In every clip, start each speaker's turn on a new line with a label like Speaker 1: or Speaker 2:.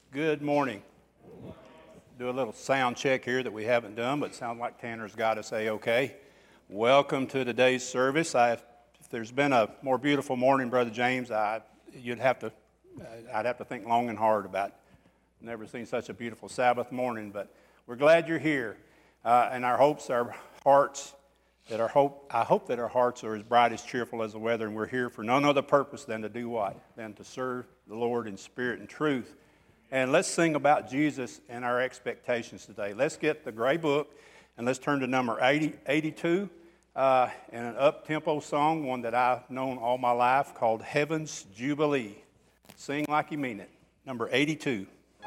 Speaker 1: Good morning. Do a little sound check here that we haven't done, but it sounds like Tanner's got us A-OK. Welcome to today's service. If there's been a more beautiful morning, Brother James, I'd have to think long and hard about it. Never seen such a beautiful Sabbath morning, but we're glad you're here. And I hope that our hearts are as bright, as cheerful as the weather, and we're here for none other purpose than to do what? Than to serve the Lord in spirit and truth. And let's sing about Jesus and our expectations today. Let's get the gray book and let's turn to number 82 and an up-tempo song, one that I've known all my life, called Heaven's Jubilee. Sing like you mean it. Number 82.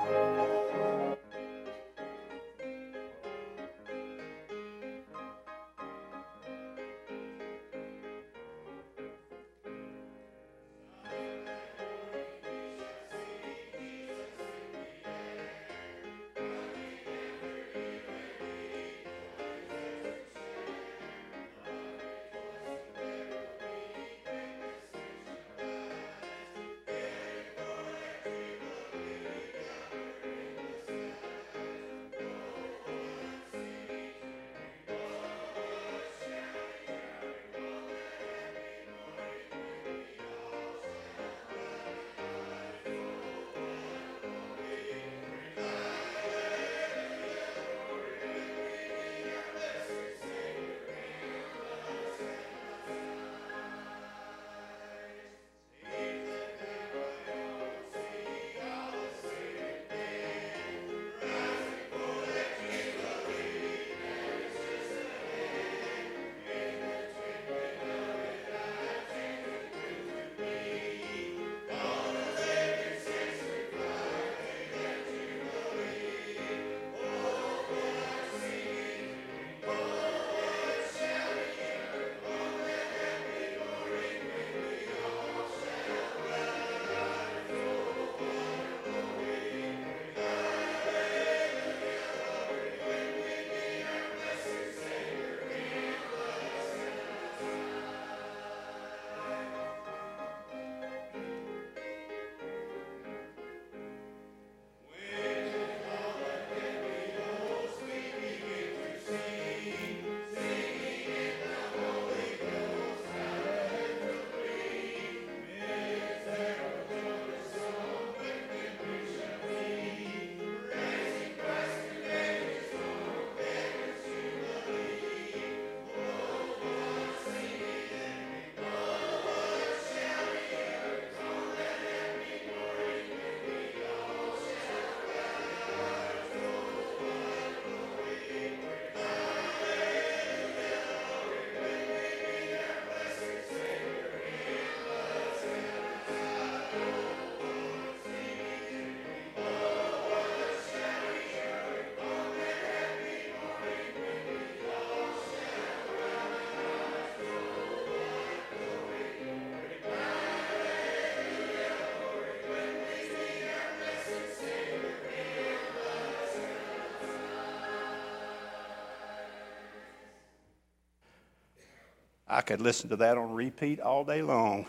Speaker 1: I could listen to that on repeat all day long.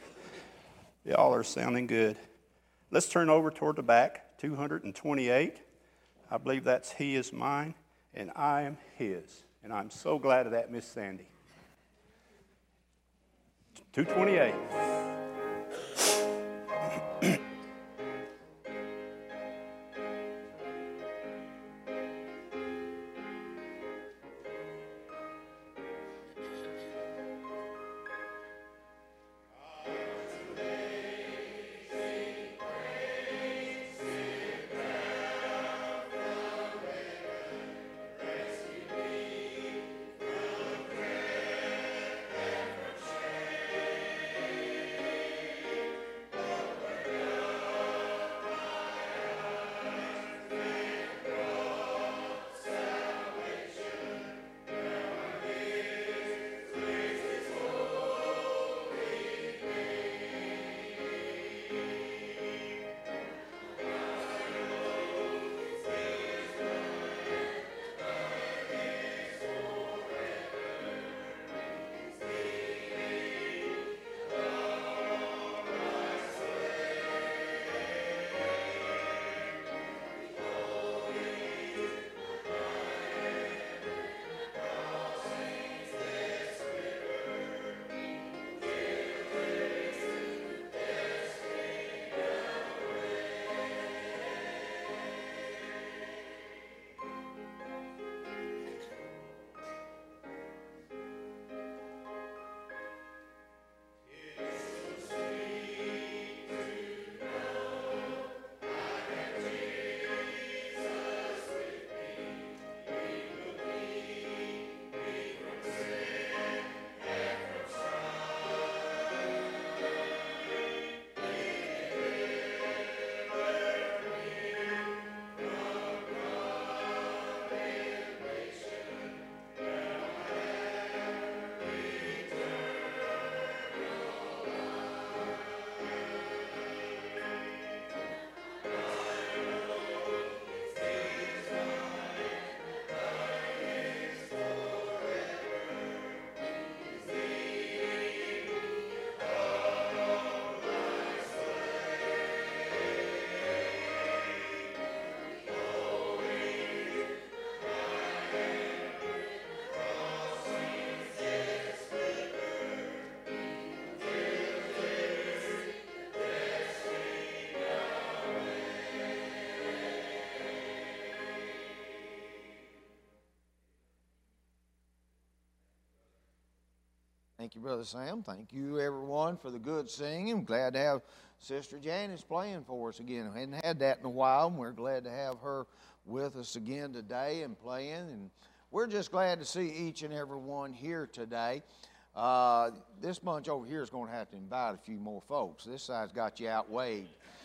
Speaker 1: Y'all are sounding good. Let's turn over toward the back, 228. I believe that's He is mine, and I am His. And I'm so glad of that, Miss Sandy. 228.
Speaker 2: Thank you, Brother Sam. Thank you, everyone, for the good singing. Glad to have Sister Janice playing for us again. We hadn't had that in a while, and we're glad to have her with us again today and playing. And we're just glad to see each and every one here today. This bunch over here is going to have to invite a few more folks. This side's got you outweighed.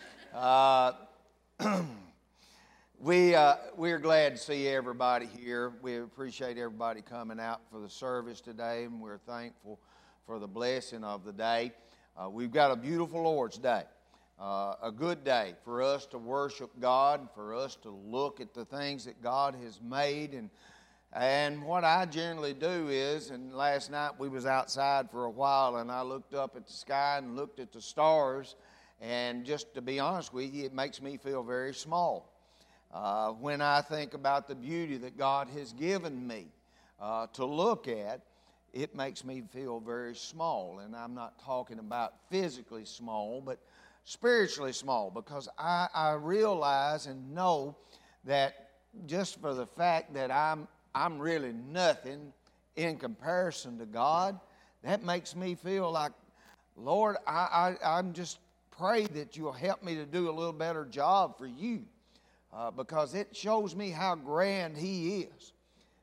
Speaker 2: We're glad to see everybody here. We appreciate everybody coming out for the service today, and we're thankful for the blessing of the day. We've got a beautiful Lord's Day, a good day for us to worship God, for us to look at the things that God has made. And what I generally do is, and last night we was outside for a while, and I looked up at the sky and looked at the stars, and just to be honest with you, it makes me feel very small. When I think about the beauty that God has given me to look at, it makes me feel very small. And I'm not talking about physically small, but spiritually small, because I realize and know that just for the fact that I'm really nothing in comparison to God, that makes me feel like, Lord, I'm just pray that you'll help me to do a little better job for you. Because it shows me how grand He is,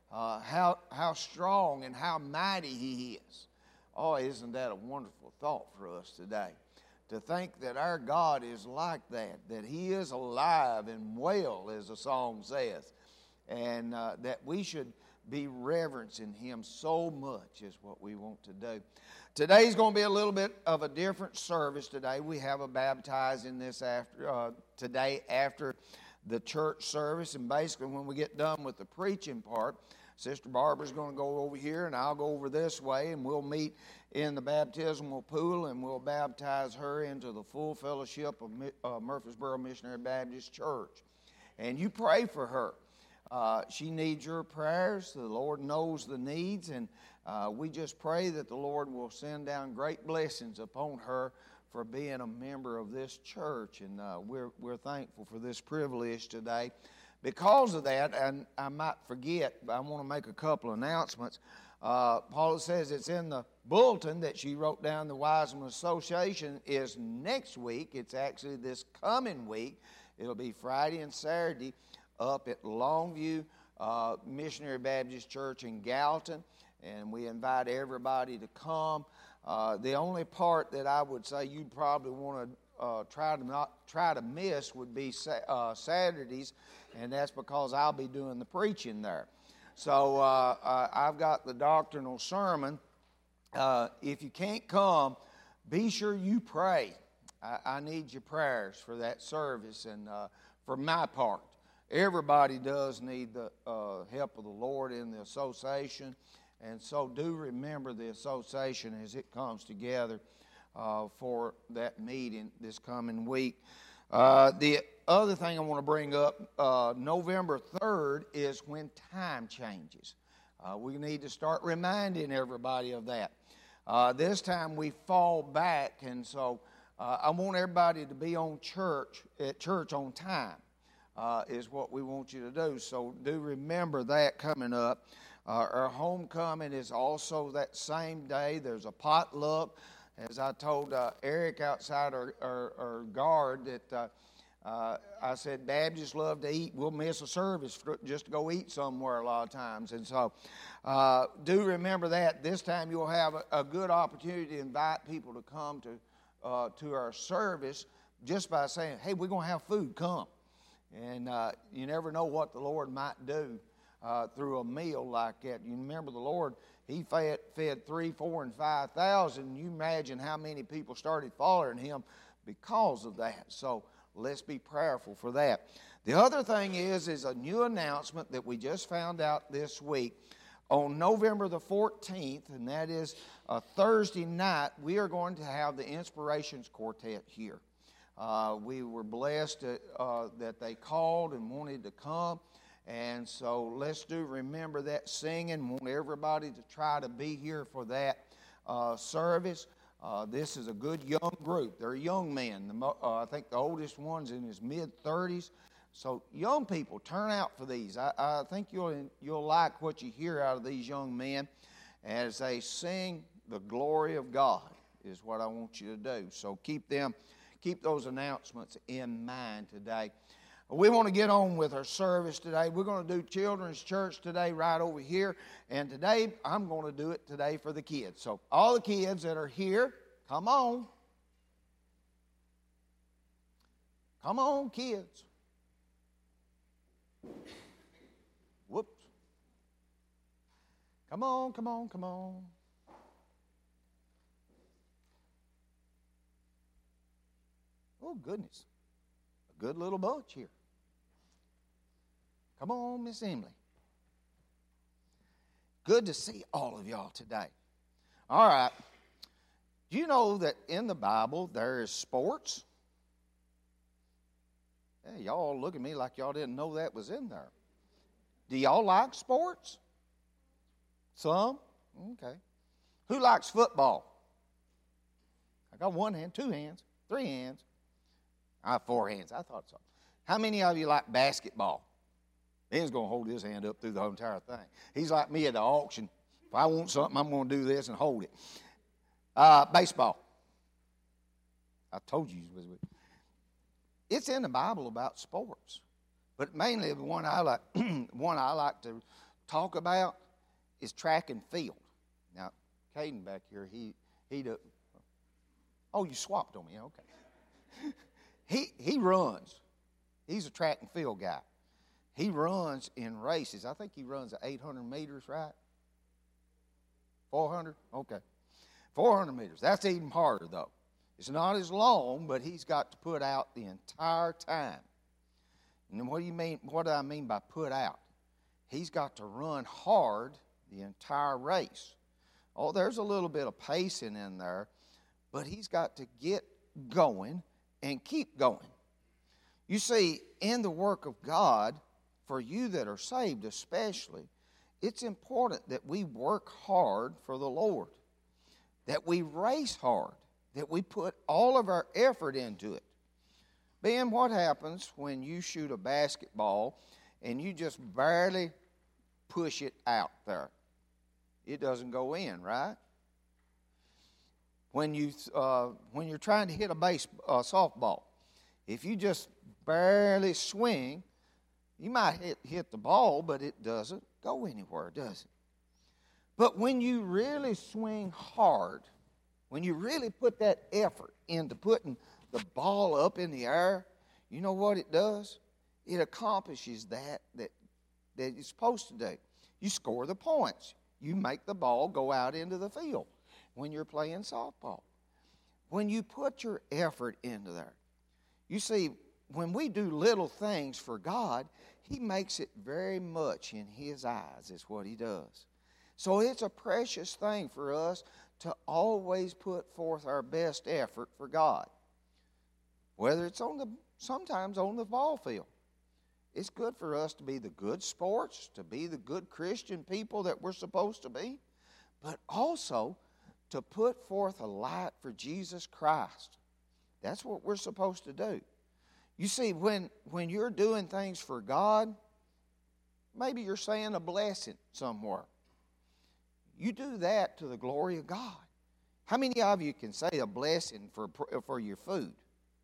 Speaker 2: how strong and how mighty He is. Oh, isn't that a wonderful thought for us today? To think that our God is like that He is alive and well, as the song says, and that we should be reverencing Him so much is what we want to do. Today's going to be a little bit of a different service today. We have a baptizing this today after the church service, and basically when we get done with the preaching part, Sister Barbara's going to go over here and I'll go over this way, and we'll meet in the baptismal pool and we'll baptize her into the full fellowship of Murfreesboro Missionary Baptist Church. And you pray for her. She needs your prayers. The Lord knows the needs, and we just pray that the Lord will send down great blessings upon her for being a member of this church, and we're thankful for this privilege today. Because of that, and I might forget, but I want to make a couple announcements. Paula says it's in the bulletin that she wrote down. The Wiseman Association is next week. It's actually this coming week. It'll be Friday and Saturday up at Longview Missionary Baptist Church in Gallatin, and we invite everybody to come. The only part that I would say you'd probably want to try to miss would be Saturdays, and that's because I'll be doing the preaching there. So I've got the doctrinal sermon. If you can't come, be sure you pray. I need your prayers for that service, and for my part, everybody does need the help of the Lord in the association. And so do remember the association as it comes together for that meeting this coming week. The other thing I want to bring up, November 3rd is when time changes. We need to start reminding everybody of that. This time we fall back, and so I want everybody to be at church on time is what we want you to do. So do remember that coming up. Our homecoming is also that same day. There's a potluck. As I told Eric outside our guard that I said, Baptists love to eat. We'll miss a service just to go eat somewhere a lot of times. And so do remember that. This time you'll have a good opportunity to invite people to come to our service just by saying, hey, we're going to have food, come. And you never know what the Lord might do through a meal like that. You remember the Lord, He fed 3,000, 4,000, and 5,000. You imagine how many people started following Him because of that. So let's be prayerful for that. The other thing is a new announcement that we just found out this week. On November the 14th, and that is a Thursday night, we are going to have the Inspirations Quartet here. We were blessed that they called and wanted to come. And so let's remember that singing. Want everybody to try to be here for that service. This is a good young group. They're young men. I think the oldest one's in his mid-30s. So young people, turn out for these. I think you'll like what you hear out of these young men as they sing the glory of God is what I want you to do. So keep those announcements in mind today. We want to get on with our service today. We're going to do children's church today right over here. And today, I'm going to do it today for the kids. So all the kids that are here, come on. Come on, kids. Whoops. Come on, come on, come on. Oh, goodness. A good little bunch here. Come on, Miss Emily. Good to see all of y'all today. All right. Do you know that in the Bible there is sports? Hey, y'all look at me like y'all didn't know that was in there. Do y'all like sports? Some? Okay. Who likes football? I got one hand, two hands, three hands. I have four hands. I thought so. How many of you like basketball? Ben's going to hold his hand up through the whole entire thing. He's like me at the auction. If I want something, I'm going to do this and hold it. Baseball. I told you. It's in the Bible about sports. But mainly the one I like to talk about is track and field. Now, Caden back here, oh, you swapped on me. Okay. He runs. He's a track and field guy. He runs in races. I think he runs 800 meters, right? 400? Okay. 400 meters. That's even harder, though. It's not as long, but he's got to put out the entire time. And what do I mean by put out? He's got to run hard the entire race. Oh, there's a little bit of pacing in there, but he's got to get going and keep going. You see, in the work of God, for you that are saved especially, it's important that we work hard for the Lord, that we race hard, that we put all of our effort into it. Ben, what happens when you shoot a basketball and you just barely push it out there? It doesn't go in, right? When you're trying to hit a softball, if you just barely swing, you might hit the ball, but it doesn't go anywhere, does it? But when you really swing hard, when you really put that effort into putting the ball up in the air, you know what it does? It accomplishes that it's supposed to do. You score the points. You make the ball go out into the field when you're playing softball. When you put your effort into there, you see, when we do little things for God, He makes it very much in His eyes, is what He does. So it's a precious thing for us to always put forth our best effort for God. Whether it's sometimes on the ball field. It's good for us to be the good sports, to be the good Christian people that we're supposed to be, but also to put forth a light for Jesus Christ. That's what we're supposed to do. You see, when you're doing things for God, maybe you're saying a blessing somewhere. You do that to the glory of God. How many of you can say a blessing for your food?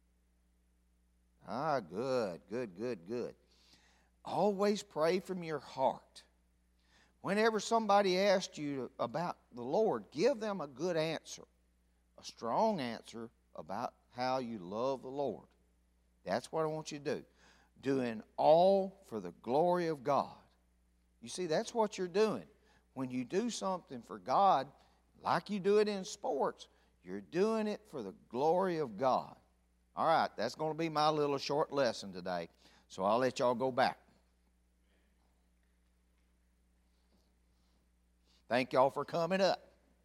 Speaker 2: Ah, good. Always pray from your heart. Whenever somebody asks you about the Lord, give them a good answer, a strong answer about how you love the Lord. That's what I want you to do. Doing all for the glory of God. You see, that's what you're doing. When you do something for God, like you do it in sports, you're doing it for the glory of God. All right, that's going to be my little short lesson today. So I'll let y'all go back. Thank y'all for coming up.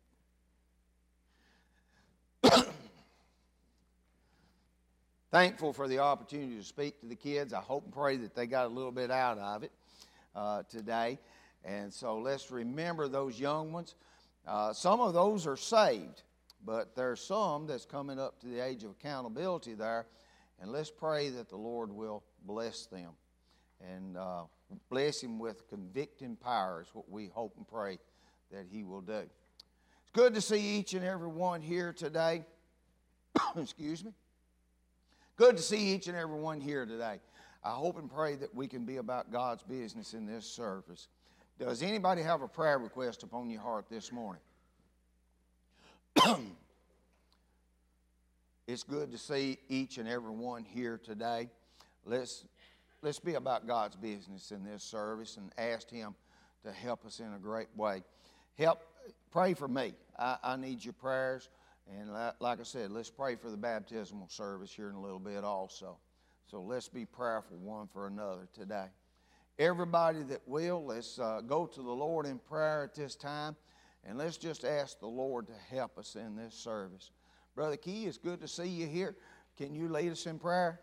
Speaker 2: Thankful for the opportunity to speak to the kids. I hope and pray that they got a little bit out of it today. And so let's remember those young ones. Some of those are saved, but there's some that's coming up to the age of accountability there. And let's pray that the Lord will bless them and bless him with convicting power is what we hope and pray that he will do. It's Good to see each and every one here today. Excuse me. Good to see each and every one here today. I hope and pray that we can be about God's business in this service. Does anybody have a prayer request upon your heart this morning? It's good to see each and every one here today. Let's be about God's business in this service and ask Him to help us in a great way. Pray for me. I need your prayers. And like I said, let's pray for the baptismal service here in a little bit also. So let's be prayerful one for another today. Everybody that will, let's go to the Lord in prayer at this time. And let's just ask the Lord to help us in this service. Brother Key, it's good to see you here. Can you lead us in prayer?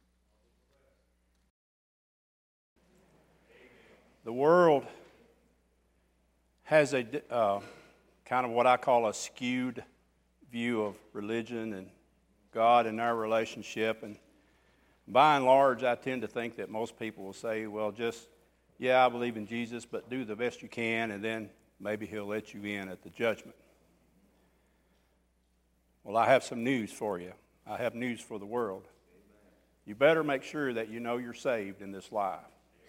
Speaker 1: The world has a kind of what I call a skewed view of religion and God and our relationship. And by and large, I tend to think that most people will say, well, I believe in Jesus, but do the best you can, and then maybe He'll let you in at the judgment. Well, I have some news for you. I have news for the world. You better make sure that you know you're saved in this life.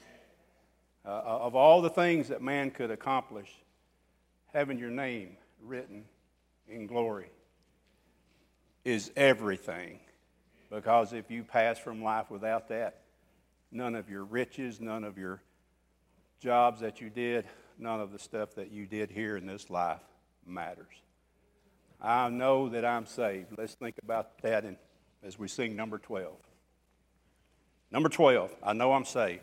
Speaker 1: Of all the things that man could accomplish, having your name written in glory is everything. Because if you pass from life without that, none of your riches, none of your jobs that you did, none of the stuff that you did here in this life matters. I know that I'm saved. Let's think about that as we sing number 12. Number 12, I know I'm saved.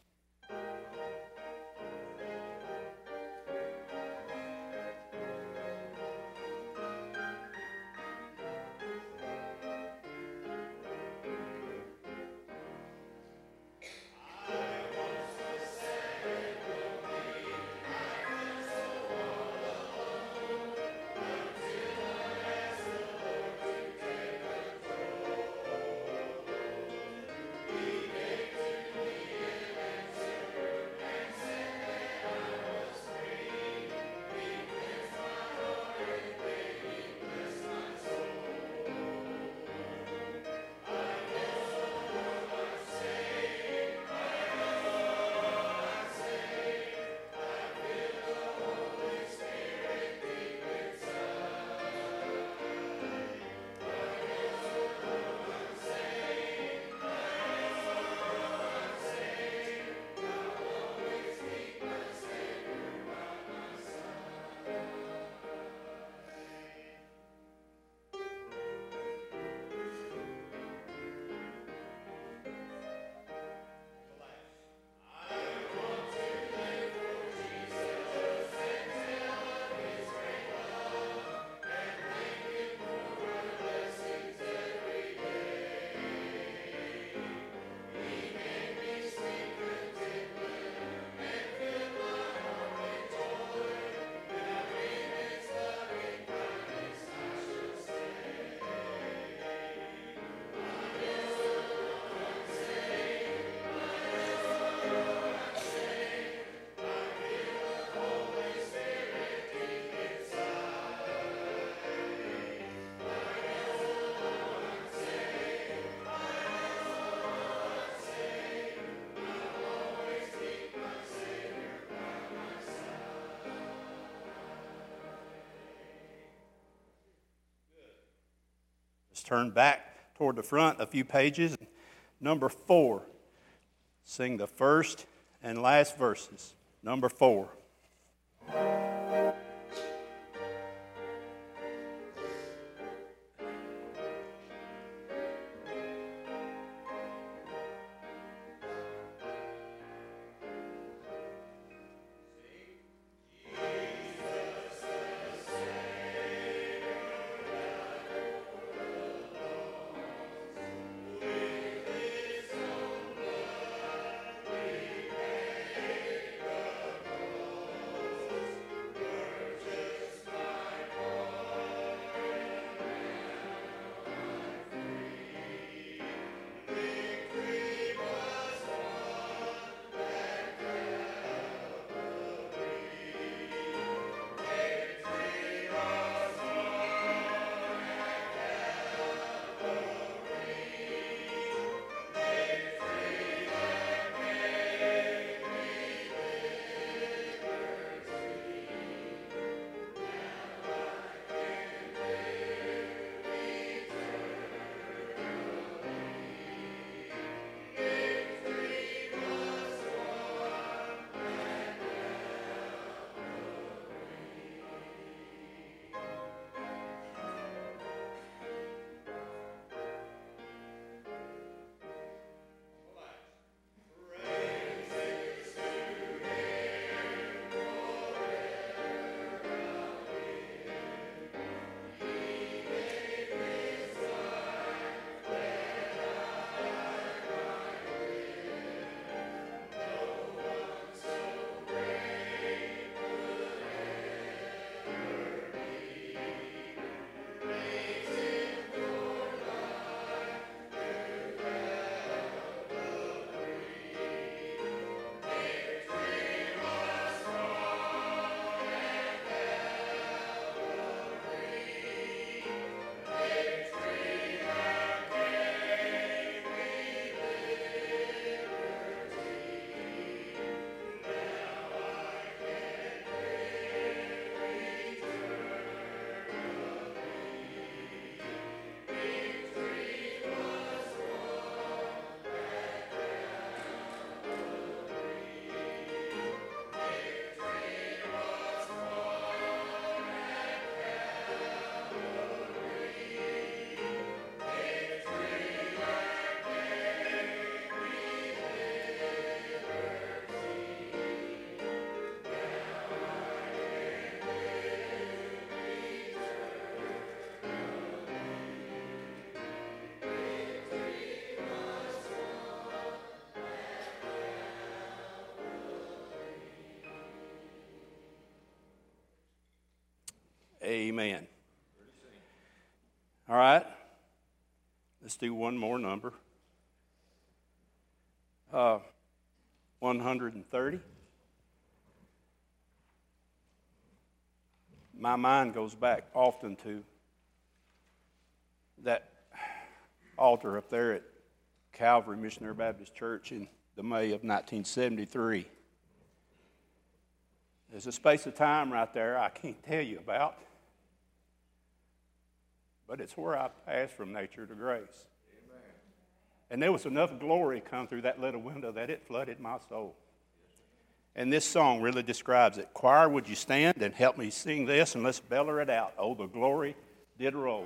Speaker 1: Let's turn back toward the front a few pages. Number 4. Sing the first and last verses. Number 4. Amen. All right. Let's do one more number. 130. My mind goes back often to that altar up there at Calvary Missionary Baptist Church in the May of 1973. There's a space of time right there I can't tell you about, but it's where I passed from nature to grace. Amen. And there was enough glory come through that little window that it flooded my soul. And this song really describes it. Choir, would you stand and help me sing this, and let's bellow it out. Oh, the glory did roll.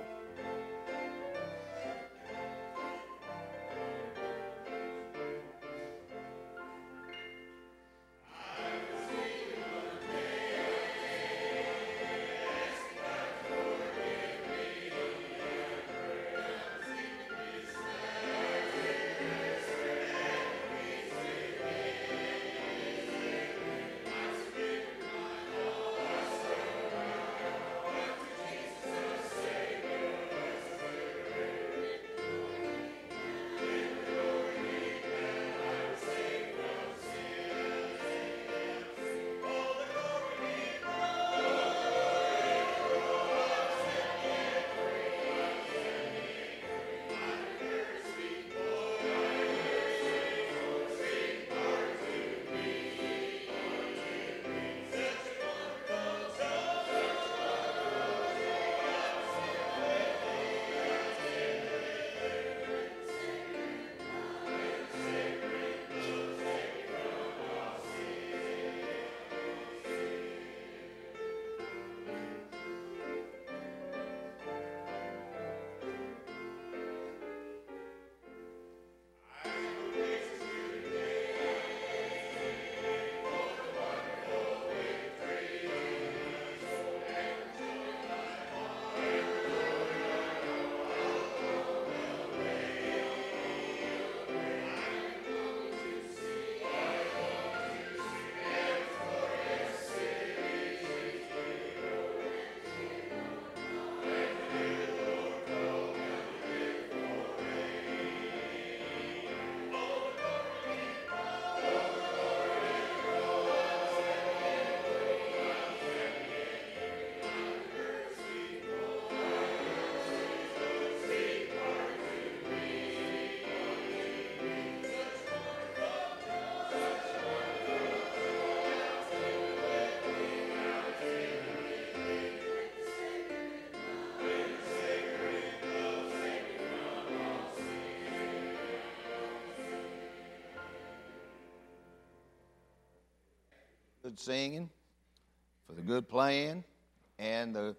Speaker 2: Good singing, for the good playing, and the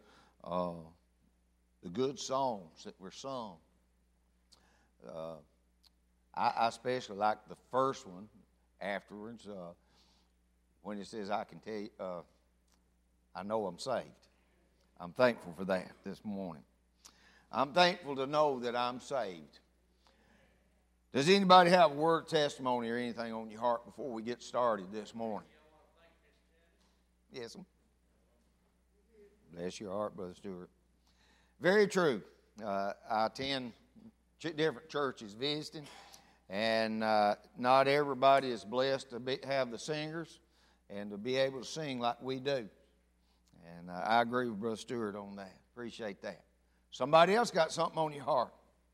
Speaker 2: good songs that were sung. I especially like the first one afterwards when it says, "I can tell you, I know I'm saved." I'm thankful for that this morning. I'm thankful to know that I'm saved. Does anybody have a word of testimony or anything on your heart before we get started this morning? Yes, sir. Bless your heart, Brother Stewart. Very true. I attend different churches visiting, and not everybody is blessed to have the singers and to be able to sing like we do. And I agree with Brother Stewart on that. Appreciate that. Somebody else got something on your heart.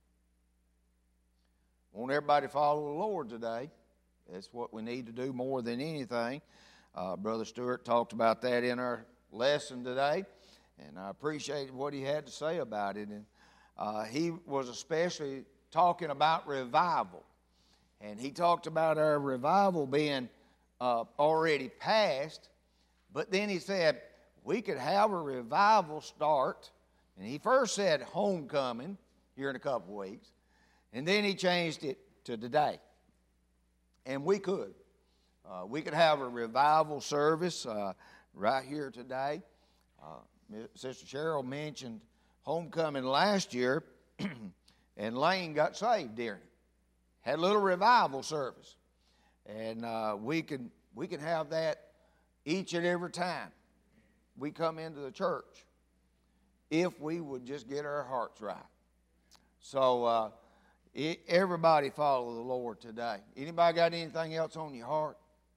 Speaker 2: Want everybody to follow the Lord today. That's what we need to do more than anything. Brother Stewart talked about that in our lesson today, and I appreciated what he had to say about it. And he was especially talking about revival, and he talked about our revival being already past, but then he said we could have a revival start, and he first said homecoming here in a couple weeks, and then he changed it to today, and we could. We could have a revival service right here today. Sister Cheryl mentioned homecoming last year, and Lane got saved during it. Had a little revival service, and we can have that each and every time we come into the church. if we would just get our hearts right. So everybody follow the Lord today. Anybody got anything else on your heart?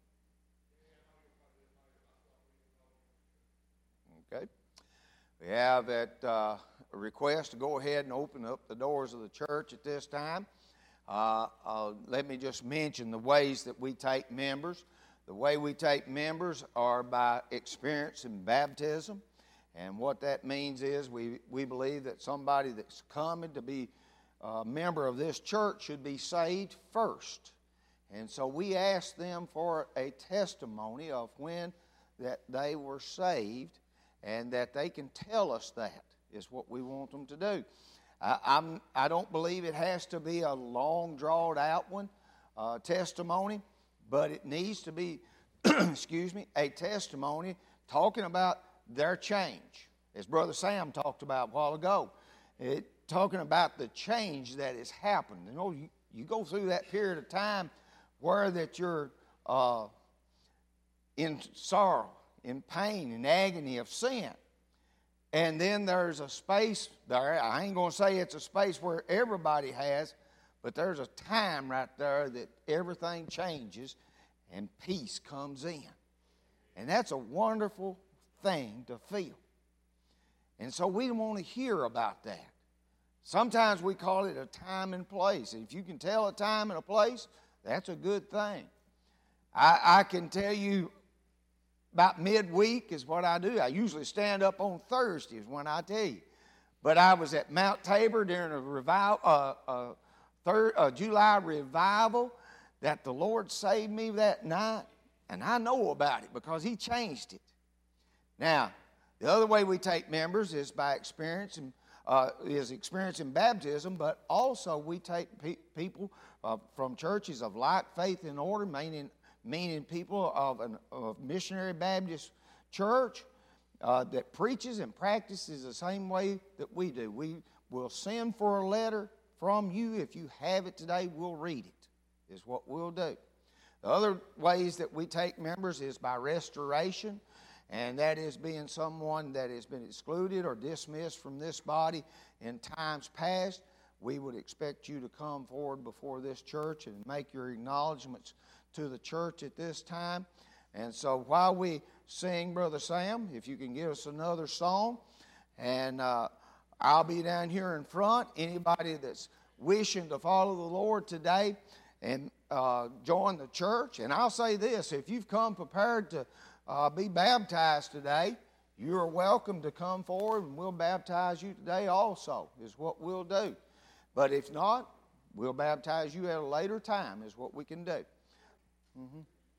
Speaker 2: Okay. We have a request to go ahead and open up the doors of the church at this time. Let me just mention the ways that we take members. The way we take members are by experience in baptism. And what that means is we believe that somebody that's coming to be a member of this church should be saved first. And so we ask them for a testimony of when that they were saved, and that they can tell us that is what we want them to do. I don't believe it has to be a long, drawn-out one, testimony, but it needs to be, a testimony talking about their change, as Brother Sam talked about a while ago. Talking about the change that has happened. You know, you go through that period of time where that you're in sorrow, in pain, in agony of sin. And then there's a space there. I ain't going to say it's a space where everybody has, but there's a time right there that everything changes and peace comes in. And that's a wonderful thing to feel. And so we want to hear about that. Sometimes we call it a time and place. If you can tell a time and a place, that's a good thing. I can tell you about midweek is what I do. I usually stand up on Thursdays when I tell you. But I was at Mount Tabor during a July revival that the Lord saved me that night. And I know about it because He changed it. Now, the other way we take members is by experience in baptism, but also we take people from churches of like faith and order, meaning people of a missionary Baptist church that preaches and practices the same way that we do. We will send for a letter from you. If you have it today, we'll read it, is what we'll do. The other ways that we take members is by restoration, and that is being someone that has been excluded or dismissed from this body in times past. We would expect you to come forward before this church and make your acknowledgments to the church at this time. And so while we sing, Brother Sam, if you can give us another song, and I'll be down here in front. Anybody that's wishing to follow the Lord today and join the church. And I'll say this, if you've come prepared to be baptized today, you are welcome to come forward and we'll baptize you today also, is what we'll do. But if not, we'll baptize you at a later time, is what we can do. Mm-hmm.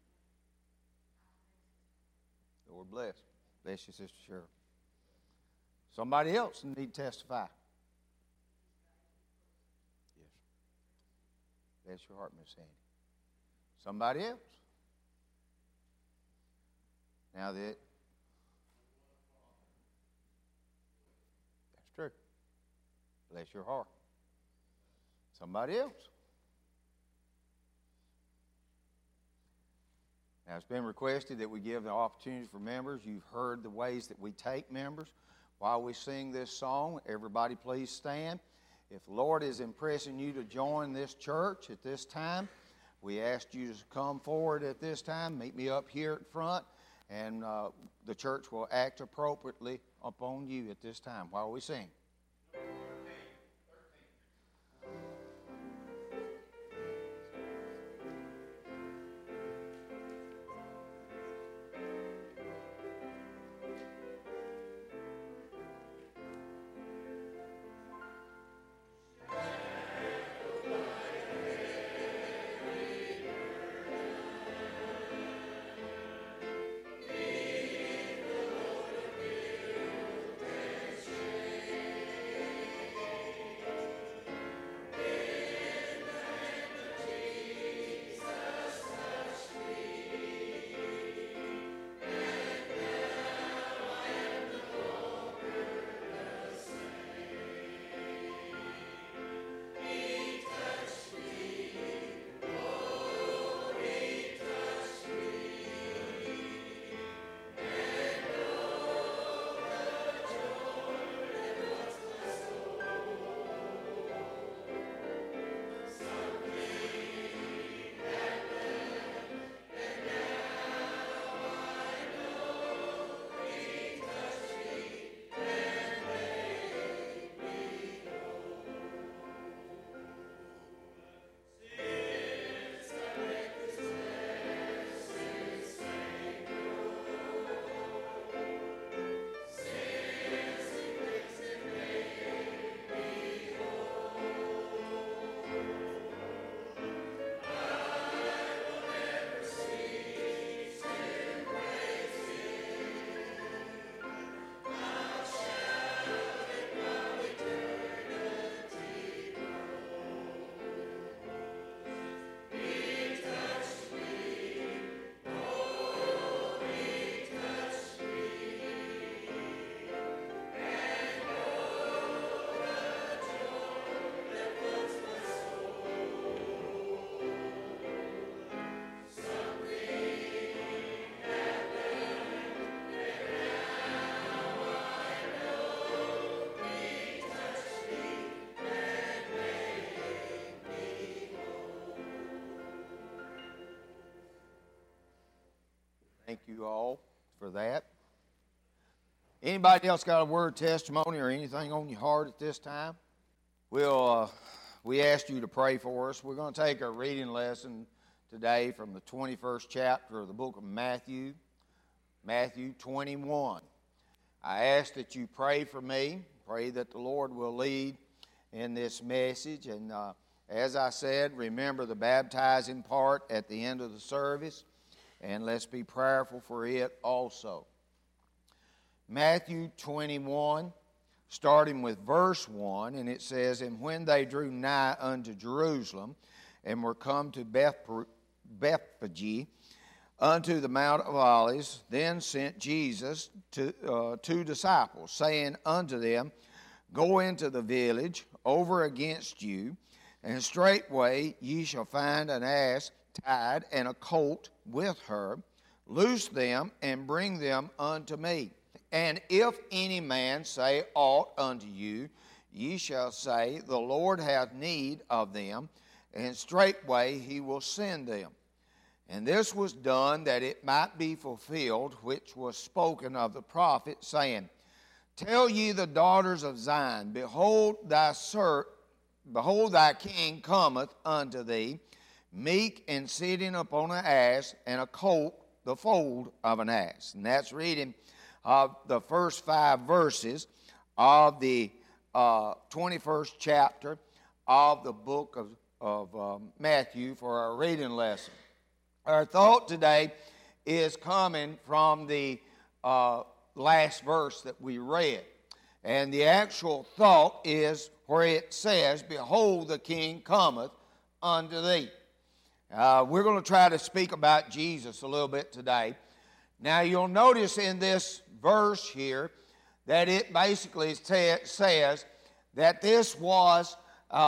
Speaker 2: Lord bless. Bless you, Sister Cheryl. Somebody else need to testify. Yes. Bless your heart, Miss Sandy. Somebody else. Now that's true. Bless your heart. Somebody else. Now, it's been requested that we give the opportunity for members. You've heard the ways that we take members. While we sing this song, everybody please stand. If the Lord is impressing you to join this church at this time, we ask you to come forward at this time. Meet me up here at front, and the church will act appropriately upon you at this time while we sing. you all for that. Anybody else got a word, testimony, or anything on your heart at this time? We asked you to pray for us. We're going to take a reading lesson today from the 21st chapter of the book of Matthew, Matthew 21. I ask that you pray for me, pray that the Lord will lead in this message. And as I said, remember the baptizing part at the end of the service, and let's be prayerful for it also. Matthew 21, starting with verse 1, and it says, "And when they drew nigh unto Jerusalem, and were come to Bethphage, unto the Mount of Olives, then sent Jesus to 2 disciples, saying unto them, Go into the village over against you, and straightway ye shall find an ass tied, and a colt with her. Loose them, and bring them unto me. And if any man say aught unto you, ye shall say, The Lord hath need of them, and straightway he will send them. And this was done that it might be fulfilled, which was spoken of the prophet, saying, Tell ye the daughters of Zion, Behold, thy king cometh unto thee, meek and sitting upon an ass, and a colt the foal of an ass." And that's reading of the first 5 verses of the 21st chapter of the book of Matthew for our reading lesson. Our thought today is coming from the last verse that we read. And the actual thought is where it says, Behold, the king cometh unto thee. We're going to try to speak about Jesus a little bit today. Now, you'll notice in this verse here that it basically says that this was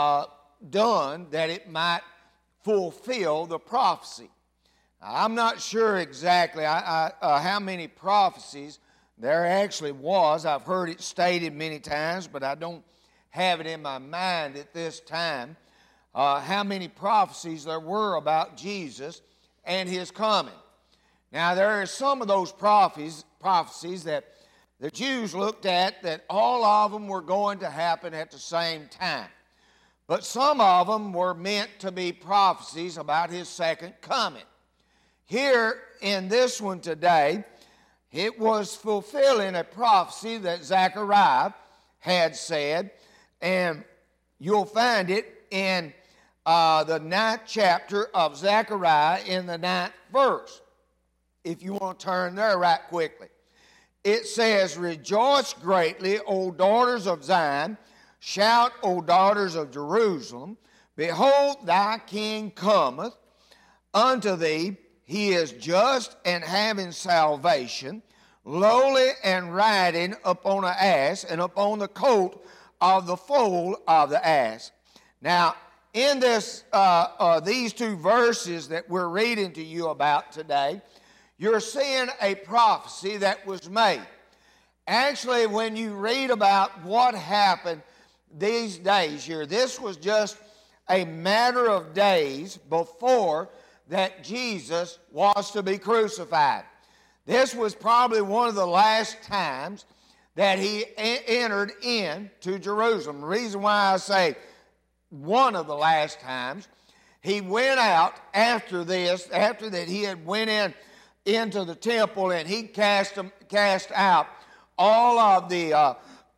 Speaker 2: done that it might fulfill the prophecy. Now, I'm not sure exactly how many prophecies there actually was. I've heard it stated many times, but I don't have it in my mind at this time how many prophecies there were about Jesus and his coming. Now, there are some of those prophecies that the Jews looked at that all of them were going to happen at the same time. But some of them were meant to be prophecies about his second coming. Here in this one today, it was fulfilling a prophecy that Zechariah had said, and you'll find it in the 9th chapter of Zechariah in the 9th verse. If you want to turn there right quickly. It says, Rejoice greatly, O daughters of Zion. Shout, O daughters of Jerusalem. Behold, thy king cometh unto thee. He is just and having salvation, lowly and riding upon an ass, and upon the colt of the foal of the ass. Now, in this, these 2 verses that we're reading to you about today, you're seeing a prophecy that was made. Actually, when you read about what happened these days here, this was just a matter of days before that Jesus was to be crucified. This was probably one of the last times that he entered into Jerusalem. The reason why I say one of the last times, he went out after this, after that he had went into the temple, and he cast out all of the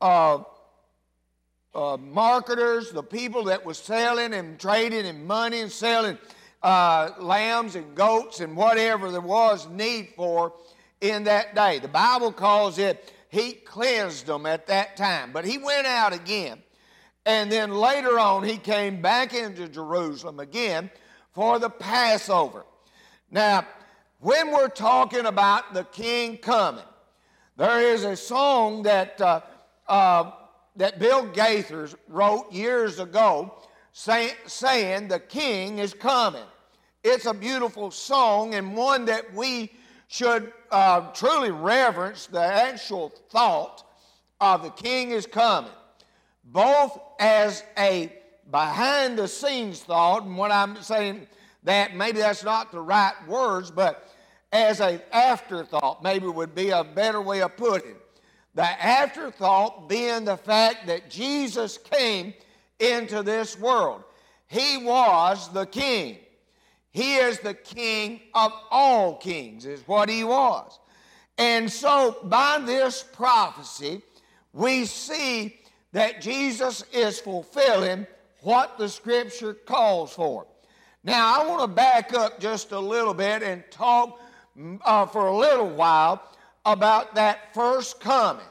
Speaker 2: marketers, the people that was selling and trading in money and selling lambs and goats and whatever there was need for in that day. The Bible calls it, he cleansed them at that time. But he went out again. And then later on, he came back into Jerusalem again for the Passover. Now, when we're talking about the king coming, there is a song that Bill Gaither wrote years ago saying the king is coming. It's a beautiful song, and one that we should truly reverence the actual thought of the king is coming, both as a behind-the-scenes thought, and what I'm saying that maybe that's not the right words, but as an afterthought, maybe would be a better way of putting it. The afterthought being the fact that Jesus came into this world. He was the king. He is the king of all kings, is what he was. And so by this prophecy, we see that Jesus is fulfilling what the Scripture calls for. Now, I want to back up just a little bit and talk for a little while about that first coming.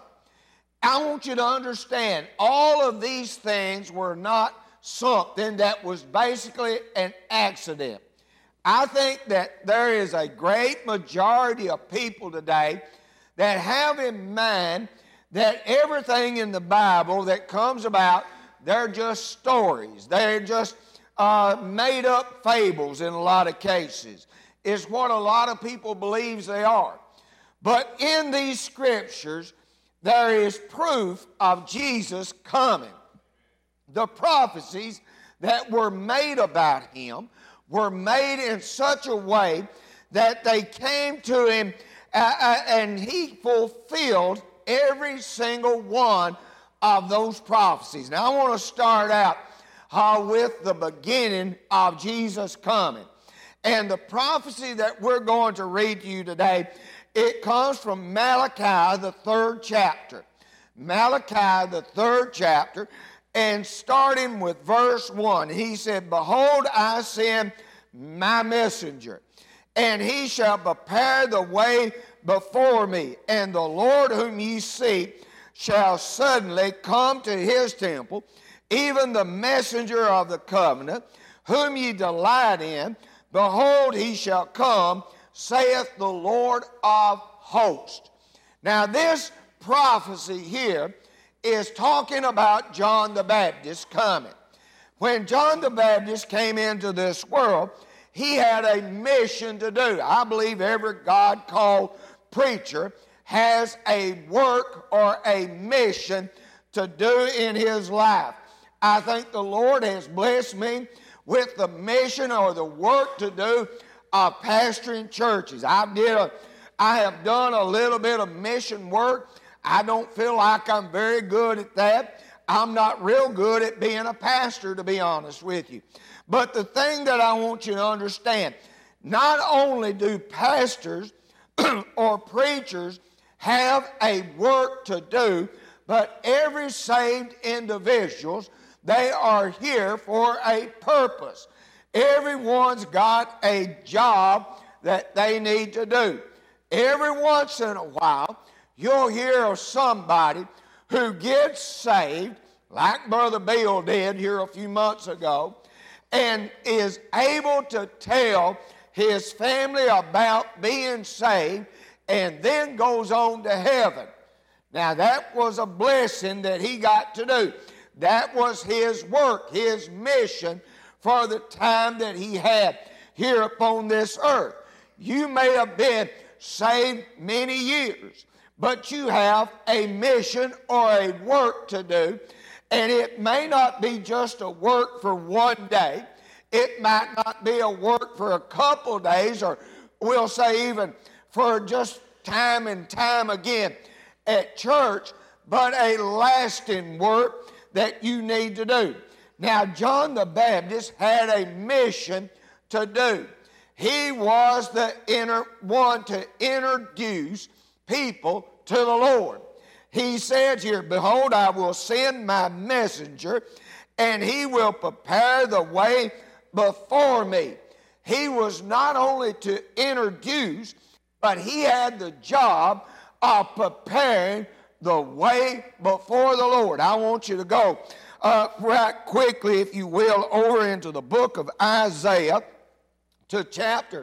Speaker 2: I want you to understand, all of these things were not something that was basically an accident. I think that there is a great majority of people today that have in mind that everything in the Bible that comes about, they're just stories. They're just made up fables in a lot of cases. It's what a lot of people believe they are. But in these scriptures, there is proof of Jesus coming. The prophecies that were made about him were made in such a way that they came to him and he fulfilled every single one of those prophecies. Now I want to start out with the beginning of Jesus coming. And the prophecy that we're going to read to you today, it comes from Malachi, the 3rd chapter. Malachi, the 3rd chapter, and starting with verse 1, he said, "Behold, I send my messenger, and he shall prepare the way before me. And the Lord whom ye seek shall suddenly come to his temple, even the messenger of the covenant, whom ye delight in. Behold, he shall come, saith the Lord of hosts." Now this prophecy here is talking about John the Baptist coming. When John the Baptist came into this world, he had a mission to do. I believe every God-called preacher has a work or a mission to do in his life. I think the Lord has blessed me with the mission or the work to do of pastoring churches. I have done a little bit of mission work. I don't feel like I'm very good at that. I'm not real good at being a pastor, to be honest with you. But the thing that I want you to understand, not only do pastors or preachers have a work to do, but every saved individuals, they are here for a purpose. Everyone's got a job that they need to do. Every once in a while, you'll hear of somebody who gets saved, like Brother Bill did here a few months ago, and is able to tell his family about being saved and then goes on to heaven. Now that was a blessing that he got to do. That was his work, his mission for the time that he had here upon this earth. You may have been saved many years, but you have a mission or a work to do, and it may not be just a work for one day. It might not be a work for a couple days, or we'll say even for just time and time again at church, but a lasting work that you need to do. Now, John the Baptist had a mission to do. He was the one to introduce people to the Lord. He said here, "Behold, I will send my messenger, and he will prepare the way before me." He was not only to introduce, but he had the job of preparing the way before the Lord. I want you to go right quickly, if you will, over into the book of Isaiah to chapter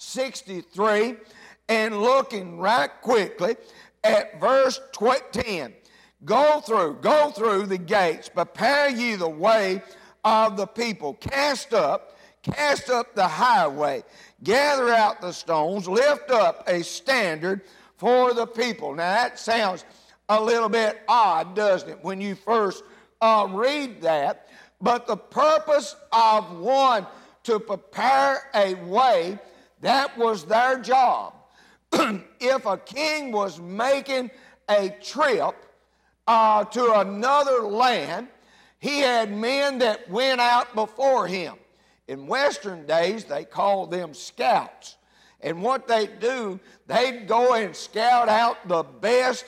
Speaker 2: 63, and looking right quickly at verse 10. Go through the gates, prepare ye the way of the people. Cast up the highway, gather out the stones, lift up a standard for the people. Now that sounds a little bit odd, doesn't it, when you first read that? But the purpose of one to prepare a way, that was their job. if a king was making a trip to another land, he had men that went out before him. In Western days, they called them scouts. And what they'd do, they'd go and scout out the best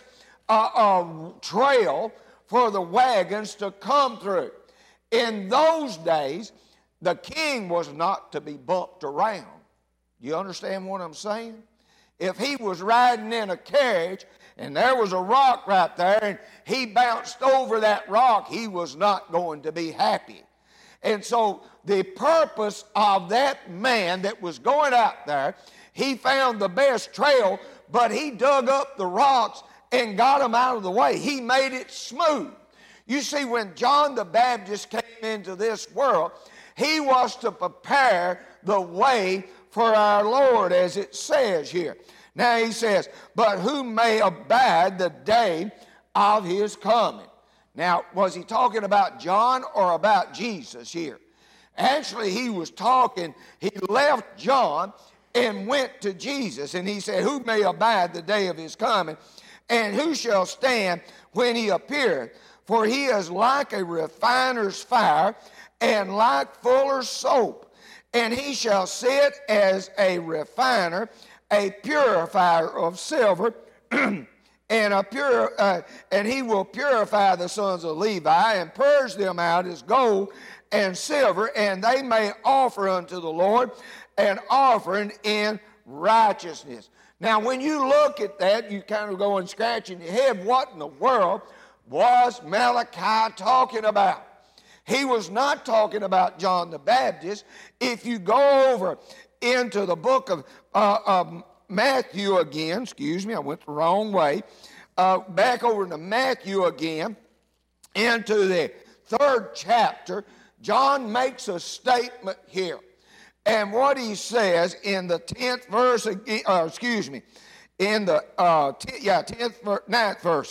Speaker 2: trail for the wagons to come through. In those days, the king was not to be bumped around. You understand what I'm saying? If he was riding in a carriage and there was a rock right there and he bounced over that rock, he was not going to be happy. And so the purpose of that man that was going out there, he found the best trail, but he dug up the rocks and got them out of the way. He made it smooth. You see, when John the Baptist came into this world, he was to prepare the way for our Lord, as it says here. Now he says, but who may abide the day of his coming? Now, was he talking about John or about Jesus here? Actually, he was talking, he left John and went to Jesus, and he said, who may abide the day of his coming, and who shall stand when he appeareth? For he is like a refiner's fire, and like fuller's soap. And he shall sit as a refiner, a purifier of silver, and he will purify the sons of Levi, and purge them out as gold and silver, and they may offer unto the Lord an offering in righteousness. Now, when you look at that, you kind of go and scratching your head, what in the world was Malachi talking about? He was not talking about John the Baptist. If you go over into the book of Matthew again, excuse me, I went the wrong way, back over to Matthew again, into the 3rd chapter, John makes a statement here. And what he says in the 10th verse, in the 9th verse,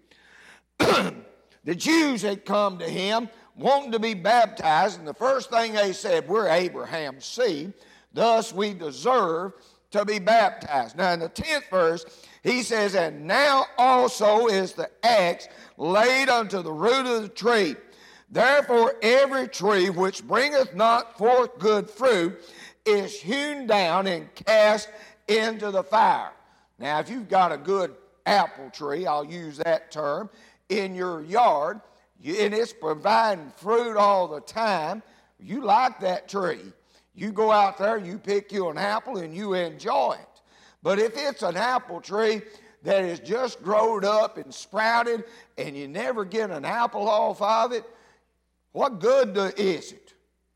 Speaker 2: the Jews had come to him wanting to be baptized, and the first thing they said, we're Abraham's seed, thus we deserve to be baptized. Now in the 10th verse, he says, and now also is the axe laid unto the root of the tree. Therefore every tree which bringeth not forth good fruit is hewn down and cast into the fire. Now if you've got a good apple tree, I'll use that term, in your yard, and it's providing fruit all the time, you like that tree. You go out there, you pick you an apple, and you enjoy it. But if it's an apple tree that is just growed up and sprouted, and you never get an apple off of it, what good is it?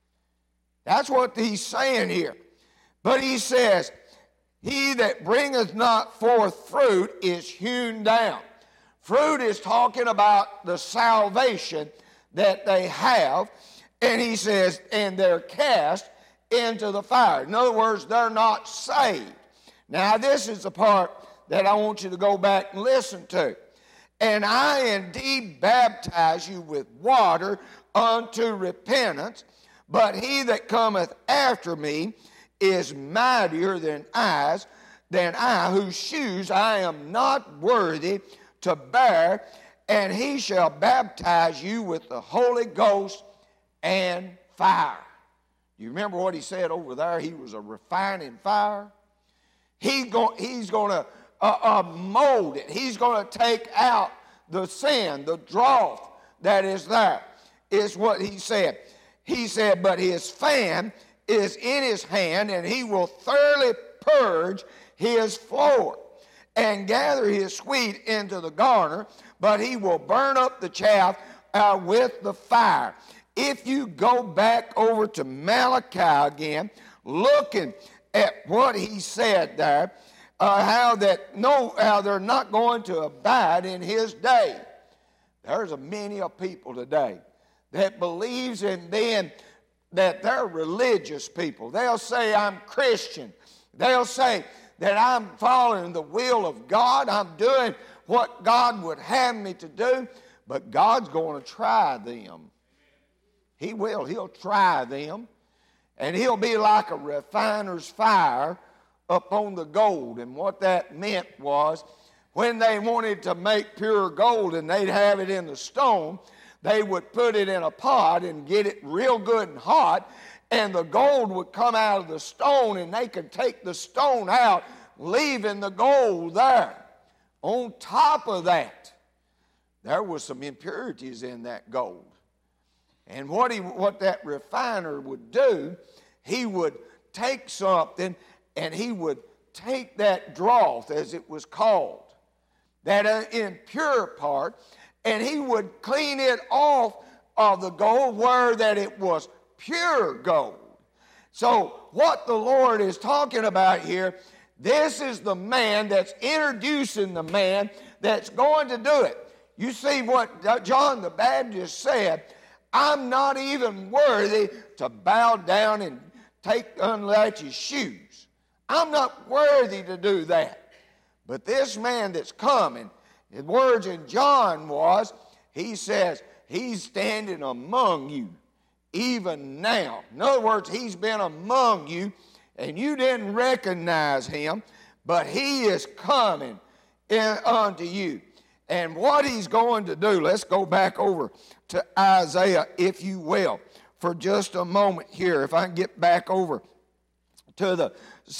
Speaker 2: That's what he's saying here. But he says, he that bringeth not forth fruit is hewn down. Fruit is talking about the salvation that they have. And he says, and they're cast into the fire. In other words, they're not saved. Now, this is the part that I want you to go back and listen to. And I indeed baptize you with water unto repentance, but he that cometh after me is mightier than I, whose shoes I am not worthy to bear, and he shall baptize you with the Holy Ghost and fire. You remember what he said over there? He was a refining fire. He's going to mold it. He's going to take out the sin, the dross that is there, is what he said. He said, but his fan is in his hand, and he will thoroughly purge his floor and gather his wheat into the garner, but he will burn up the chaff with the fire. If you go back over to Malachi again, looking at what he said there, how they're not going to abide in his day. There's a many of people today that believes in them that they're religious people. They'll say, I'm Christian. They'll say that I'm following the will of God. I'm doing what God would have me to do. But God's going to try them. He will. He'll try them. And he'll be like a refiner's fire upon the gold. And what that meant was, when they wanted to make pure gold and they'd have it in the stone, they would put it in a pot and get it real good and hot, and the gold would come out of the stone, and they could take the stone out, leaving the gold there. On top of that, there was some impurities in that gold. And what that refiner would do, he would take something and he would take that dross, as it was called, that impure part, and he would clean it off of the gold where that it was pure gold. So what the Lord is talking about here, this is the man that's introducing the man that's going to do it. You see what John the Baptist said, I'm not even worthy to bow down and unlatch his shoes. I'm not worthy to do that. But this man that's coming, the words in John was, he says, he's standing among you even now. In other words, he's been among you and you didn't recognize him, but he is coming unto you. And what he's going to do, let's go back over to Isaiah, if you will, for just a moment here. If I can get back over to the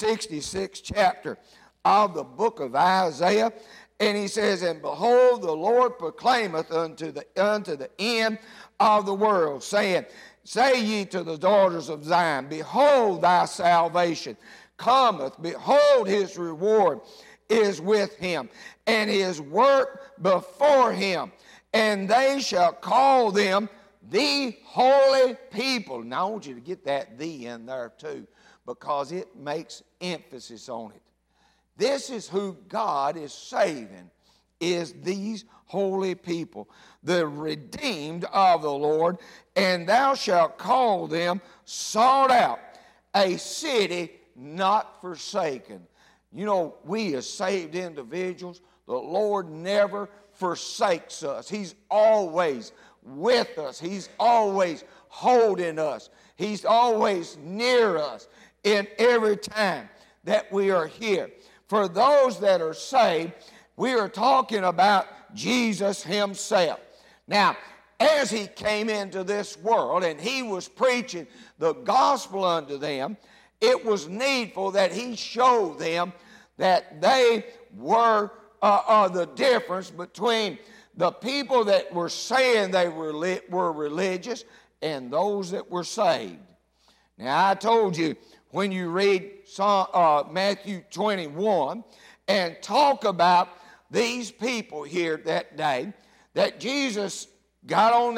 Speaker 2: 66th chapter of the book of Isaiah. And he says, and behold, the Lord proclaimeth unto the end of the world, saying, say ye to the daughters of Zion, behold, thy salvation cometh. Behold, his reward is with him, and his work before him. And they shall call them the holy people. Now, I want you to get that "the" in there too, because it makes emphasis on it. This is who God is saving, is these holy people, the redeemed of the Lord. And thou shalt call them sought out, a city not forsaken. You know, we as saved individuals, the Lord never forsakes us. He's always with us. He's always holding us. He's always near us in every time that we are here. For those that are saved, we are talking about Jesus himself. Now, as he came into this world and he was preaching the gospel unto them, it was needful that he showed them that they were the difference between the people that were saying they were religious and those that were saved. Now, I told you, when you read Matthew 21 and talk about these people here that day, that Jesus got on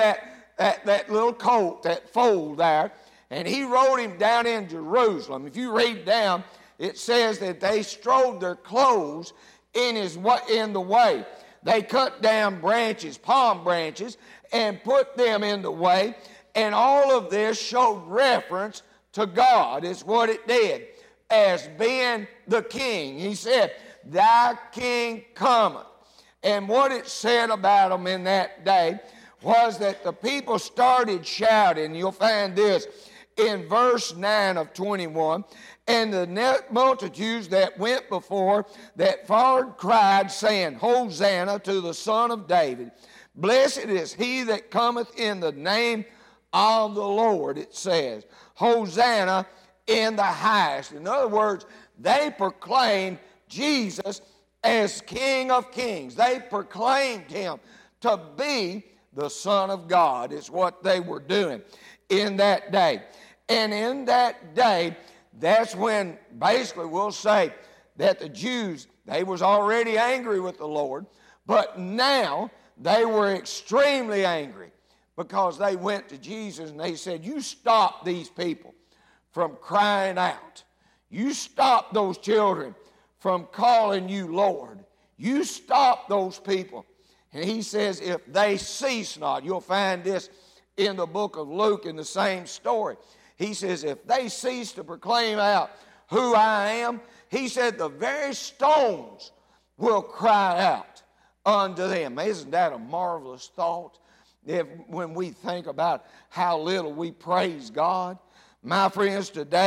Speaker 2: that little coat, that fold there, and he rode him down in Jerusalem. If you read down, it says that they strode their clothes in the way. They cut down branches, palm branches, and put them in the way, and all of this showed reference to God, is what it did, as being the king. He said, thy king cometh. And what it said about them in that day was that the people started shouting. You'll find this in verse 9 of 21. And the multitudes that went before that followed cried, saying, Hosanna to the Son of David. Blessed is he that cometh in the name of the Lord, it says. Hosanna in the highest. In other words, they proclaimed Jesus as King of Kings. They proclaimed him to be the Son of God, is what they were doing in that day. And in that day, that's when basically we'll say that the Jews, they was already angry with the Lord, but now they were extremely angry because they went to Jesus and they said, you stop these people from crying out. You stop those children from calling you Lord. You stop those people. And he says, if they cease not, you'll find this in the book of Luke in the same story. He says, if they cease to proclaim out who I am, he said, the very stones will cry out unto them. Isn't that a marvelous thought? When we think about how little we praise God. My friends, today,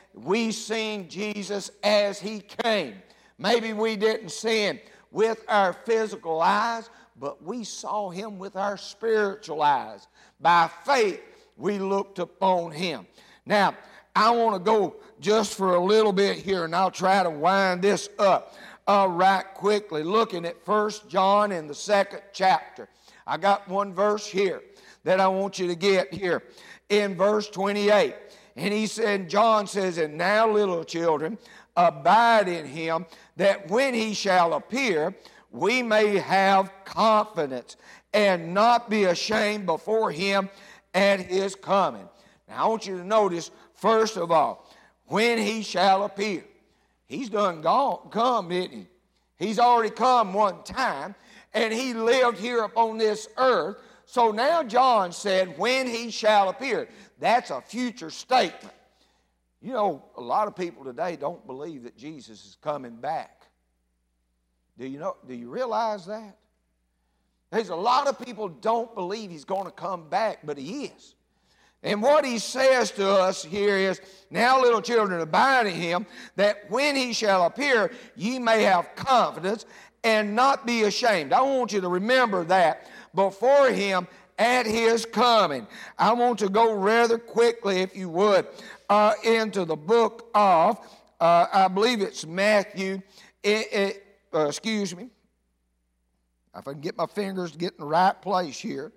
Speaker 2: we seen Jesus as he came. Maybe we didn't see him with our physical eyes, but we saw him with our spiritual eyes. By faith, we looked upon him. Now, I want to go just for a little bit here, and I'll try to wind this up right quickly, looking at 1 John in the 2nd chapter. I got one verse here that I want you to get here in verse 28. And he said, John says, and now, little children, abide in him, that when he shall appear, we may have confidence and not be ashamed before him at his coming. Now, I want you to notice, first of all, when he shall appear. He's done come, didn't he? He's already come one time, and he lived here upon this earth. So now John said, when he shall appear. That's a future statement. You know, a lot of people today don't believe that Jesus is coming back. Do you realize that? There's a lot of people don't believe he's going to come back, but he is. And what he says to us here is, now little children, abide in him, that when he shall appear, ye may have confidence and not be ashamed. I want you to remember that before him at his coming. I want to go rather quickly, if you would, into the book of, I believe it's Matthew, excuse me, if I can get my fingers to get in the right place here.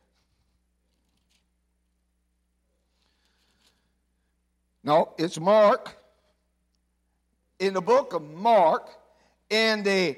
Speaker 2: No, it's Mark. In the book of Mark, in the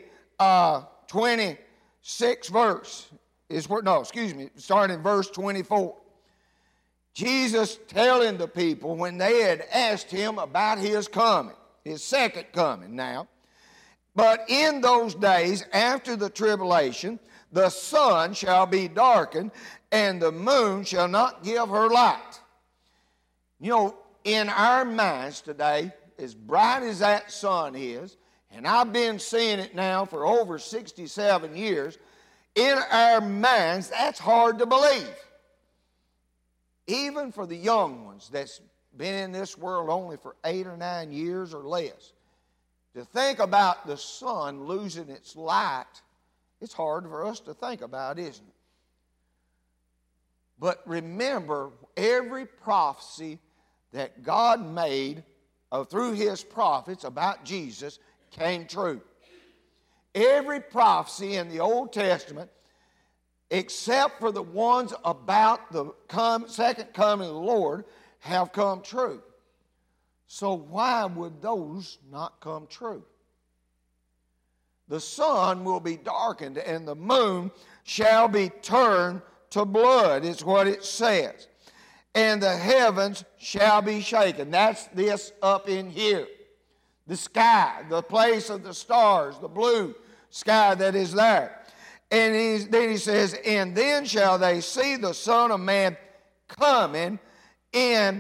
Speaker 2: 26th verse, starting in verse 24. Jesus telling the people when they had asked him about his coming, his second coming now. But in those days after the tribulation, the sun shall be darkened, and the moon shall not give her light. You know, in our minds today, as bright as that sun is, and I've been seeing it now for over 67 years, in our minds, that's hard to believe. Even for the young ones that's been in this world only for 8 or 9 years or less. To think about the sun losing its light, it's hard for us to think about, isn't it? But remember, every prophecy that God made through his prophets about Jesus came true. Every prophecy in the Old Testament, except for the ones about the second coming of the Lord, have come true. So why would those not come true? The sun will be darkened and the moon shall be turned to blood, is what it says. And the heavens shall be shaken. That's this up in here. The sky, the place of the stars, the blue sky that is there. And then he says, and then shall they see the Son of Man coming in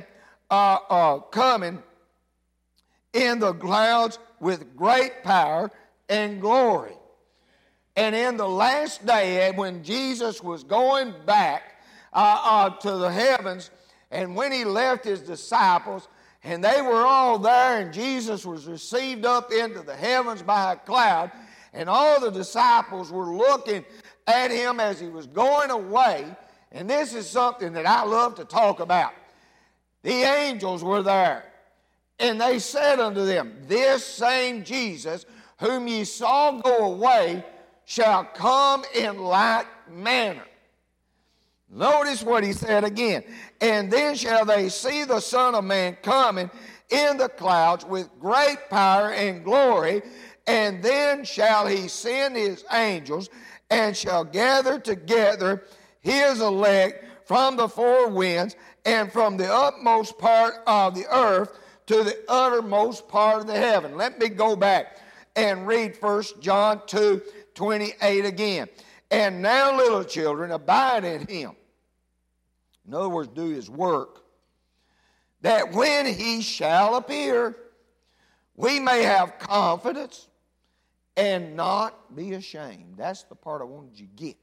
Speaker 2: the clouds with great power and glory. And in the last day, when Jesus was going back to the heavens, and when he left his disciples, and they were all there, and Jesus was received up into the heavens by a cloud, and all the disciples were looking at him as he was going away. And this is something that I love to talk about. The angels were there, and they said unto them, this same Jesus whom ye saw go away shall come in like manner. Notice what he said again. And then shall they see the Son of Man coming in the clouds with great power and glory. And then shall he send his angels and shall gather together his elect from the four winds and from the utmost part of the earth to the uttermost part of the heaven. Let me go back and read 1 John 2:28 again. And now, little children, abide in him. In other words, do his work. That when he shall appear, we may have confidence and not be ashamed. That's the part I wanted you to get.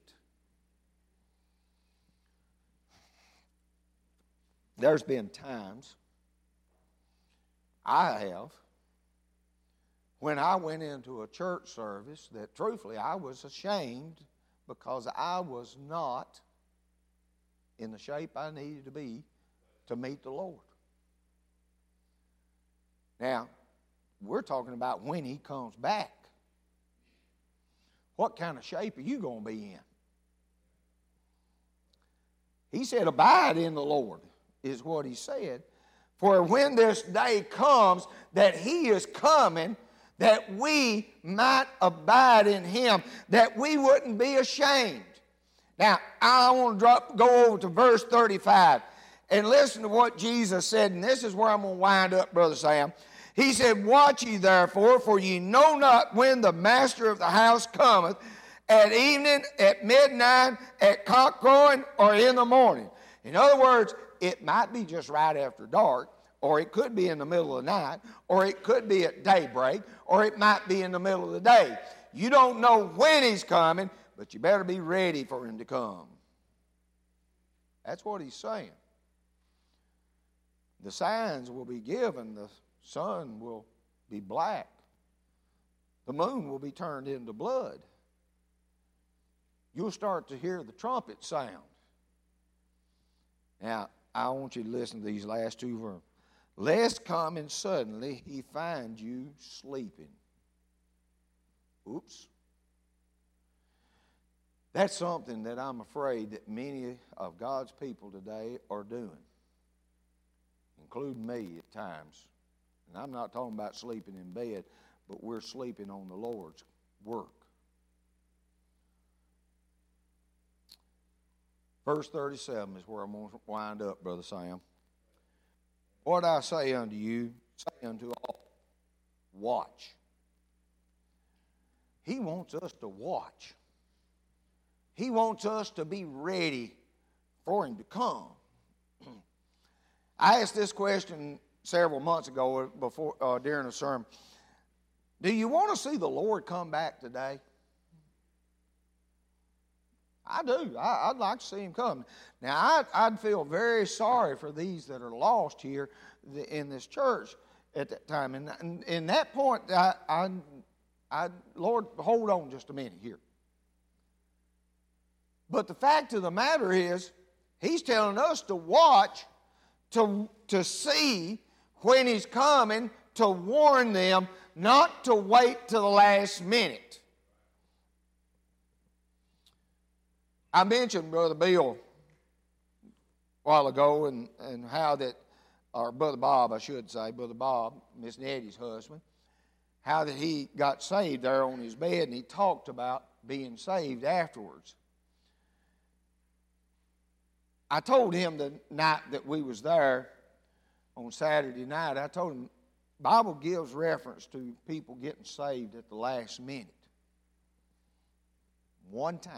Speaker 2: There's been times I have. When I went into a church service that truthfully I was ashamed because I was not in the shape I needed to be to meet the Lord. Now, we're talking about when He comes back. What kind of shape are you going to be in? He said, abide in the Lord, is what He said. For when this day comes that He is coming, that we might abide in Him, that we wouldn't be ashamed. Now, I want to go over to verse 35 and listen to what Jesus said, and this is where I'm going to wind up, Brother Sam. He said, watch ye therefore, for ye know not when the master of the house cometh, at evening, at midnight, at cock crowing, or in the morning. In other words, it might be just right after dark, or it could be in the middle of the night, or it could be at daybreak, or it might be in the middle of the day. You don't know when He's coming, but you better be ready for Him to come. That's what He's saying. The signs will be given. The sun will be black. The moon will be turned into blood. You'll start to hear the trumpet sound. Now, I want you to listen to these last two verses. Lest coming suddenly He find you sleeping. Oops. That's something that I'm afraid that many of God's people today are doing, including me at times. And I'm not talking about sleeping in bed, but we're sleeping on the Lord's work. Verse 37 is where I'm going to wind up, Brother Sam. What I say unto you, say unto all, watch. He wants us to watch. He wants us to be ready for Him to come. I asked this question several months ago before during a sermon. Do you want to see the Lord come back today? I do. I'd like to see Him come. Now, I'd feel very sorry for these that are lost here in this church at that time. And in that point, Lord, hold on just a minute here. But the fact of the matter is, He's telling us to watch, to see when He's coming, to warn them, not to wait till the last minute. I mentioned Brother Bill a while ago and how that, or Brother Bob, I should say, Brother Bob, Miss Nettie's husband, how that he got saved there on his bed, and he talked about being saved afterwards. I told him the night that we was there on Saturday night, I told him, the Bible gives reference to people getting saved at the last minute. One time.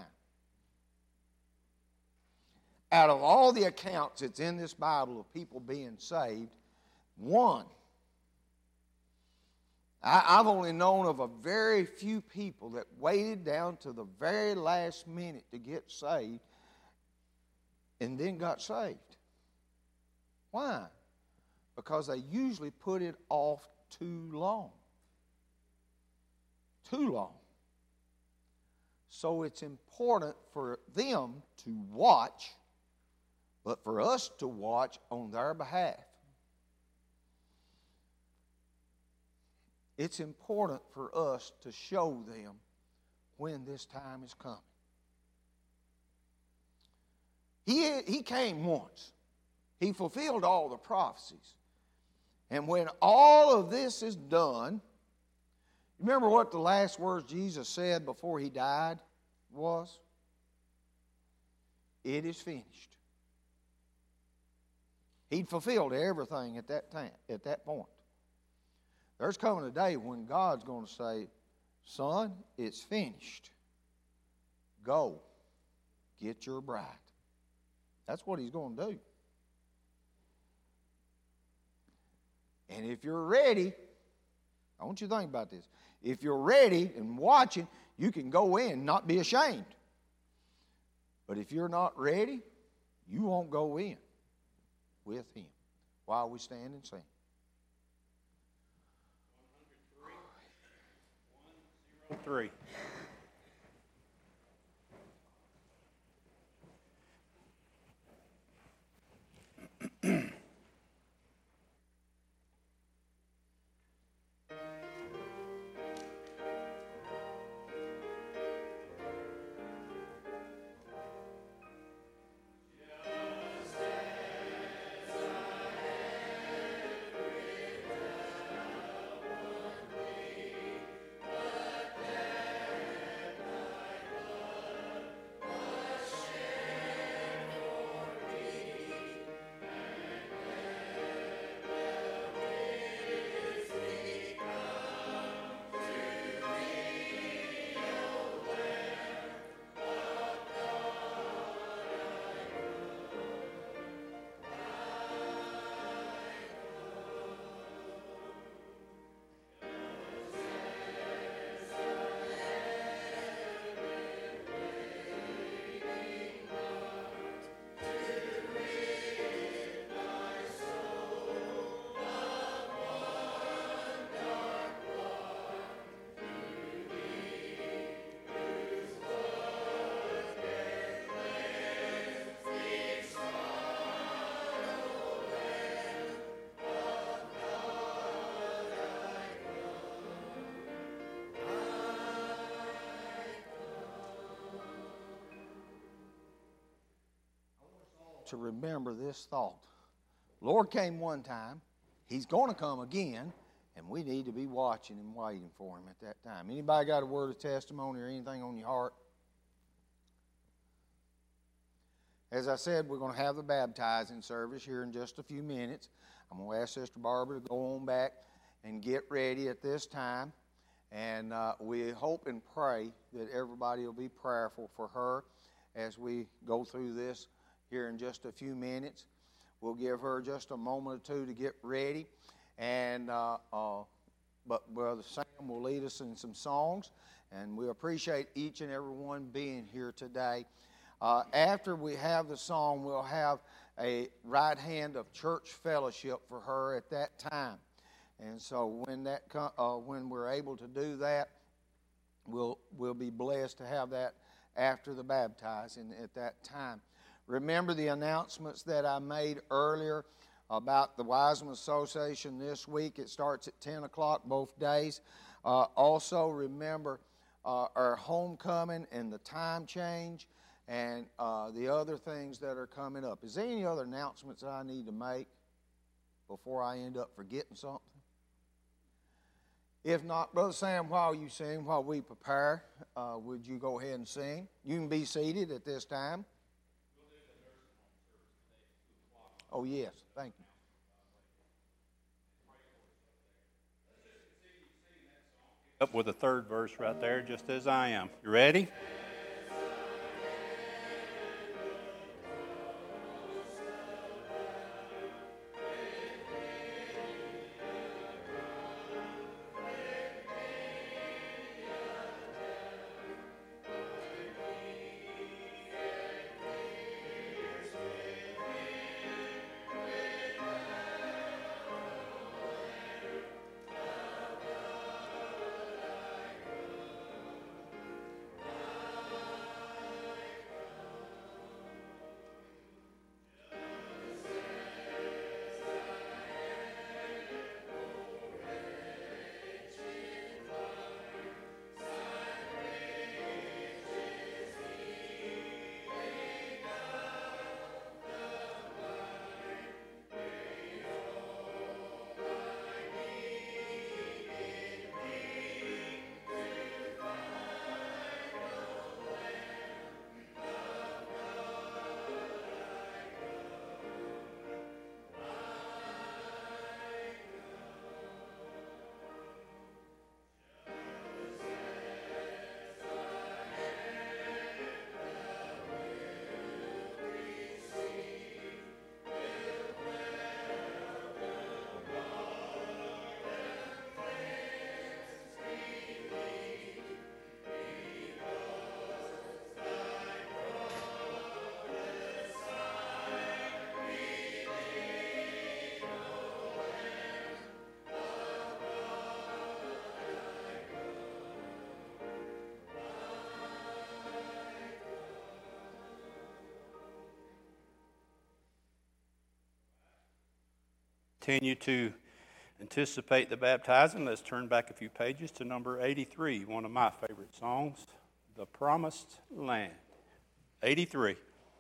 Speaker 2: Out of all the accounts that's in this Bible of people being saved, one. I've only known of a very few people that waited down to the very last minute to get saved and then got saved. Why? Because they usually put it off too long. Too long. So it's important for them to watch, but for us to watch on their behalf. It's important for us to show them when this time is coming. He came once. He fulfilled all the prophecies. And when all of this is done, remember what the last words Jesus said before He died was? It is finished. He'd fulfilled everything at that time, at that point. There's coming a day when God's going to say, son, it's finished. Go, get your bride. That's what He's going to do. And if you're ready, I want you to think about this. If you're ready and watching, you can go in and not be ashamed. But if you're not ready, you won't go in with Him while we stand and sing.
Speaker 1: 3.
Speaker 2: To remember this thought. Lord came one time, He's going to come again, and we need to be watching and waiting for Him at that time. Anybody got a word of testimony or anything on your heart? As I said, we're going to have the baptizing service here in just a few minutes. I'm going to ask Sister Barbara to go on back and get ready at this time. And we hope and pray that everybody will be prayerful for her as we go through this here in just a few minutes. We'll give her just a moment or two to get ready. And but Brother Sam will lead us in some songs. And we appreciate each and every one being here today. After we have the song, we'll have a right hand of church fellowship for her at that time. And so when we're able to do that, we'll be blessed to have that after the baptizing at that time. Remember the announcements that I made earlier about the Wiseman Association this week. It starts at 10 o'clock both days. Also remember our homecoming and the time change and the other things that are coming up. Is there any other announcements that I need to make before I end up forgetting something? If not, Brother Sam, while you sing, while we prepare, would you go ahead and sing? You can be seated at this time. Oh, yes. Thank you.
Speaker 1: Up with the third verse right there, just as I am. You ready? continue to anticipate the baptizing, let's turn back a few pages to number 83, one of my favorite songs, The Promised Land. 83.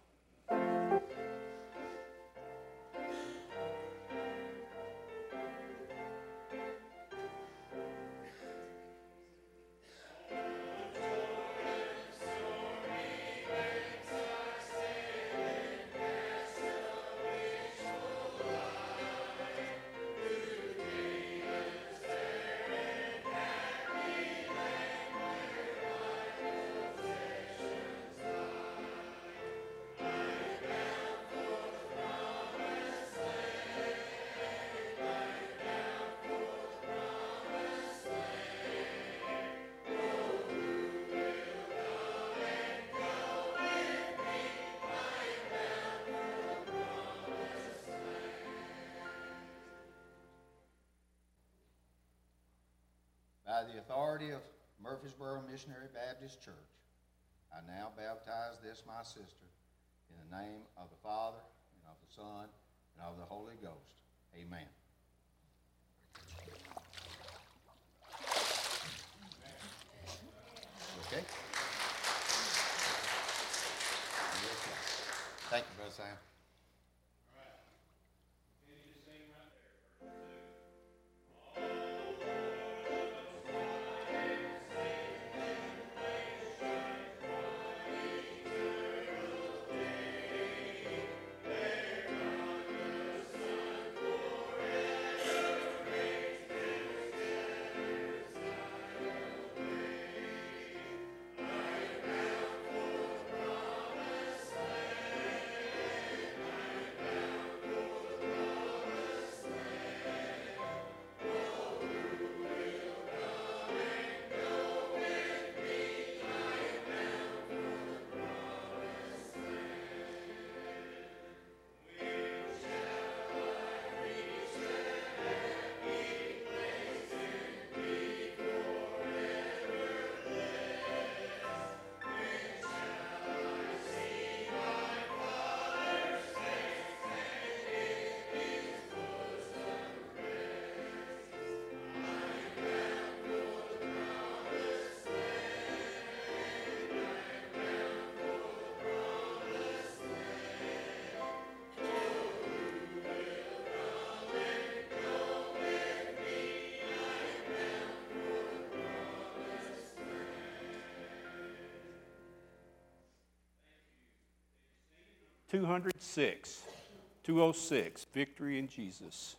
Speaker 3: By the authority of Murfreesboro Missionary Baptist Church, I now baptize this my sister in the name of the Father, and of the Son, and of the Holy Ghost. Amen. Okay? Thank you, Brother Sam.
Speaker 1: $206, Victory in Jesus.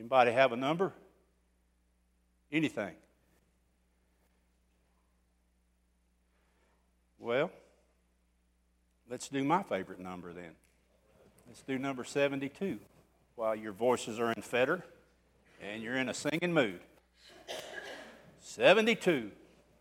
Speaker 1: Somebody have a number? Anything? Well, let's do my favorite number then. Let's do number 72 while your voices are in fetter and you're in a singing mood. 72.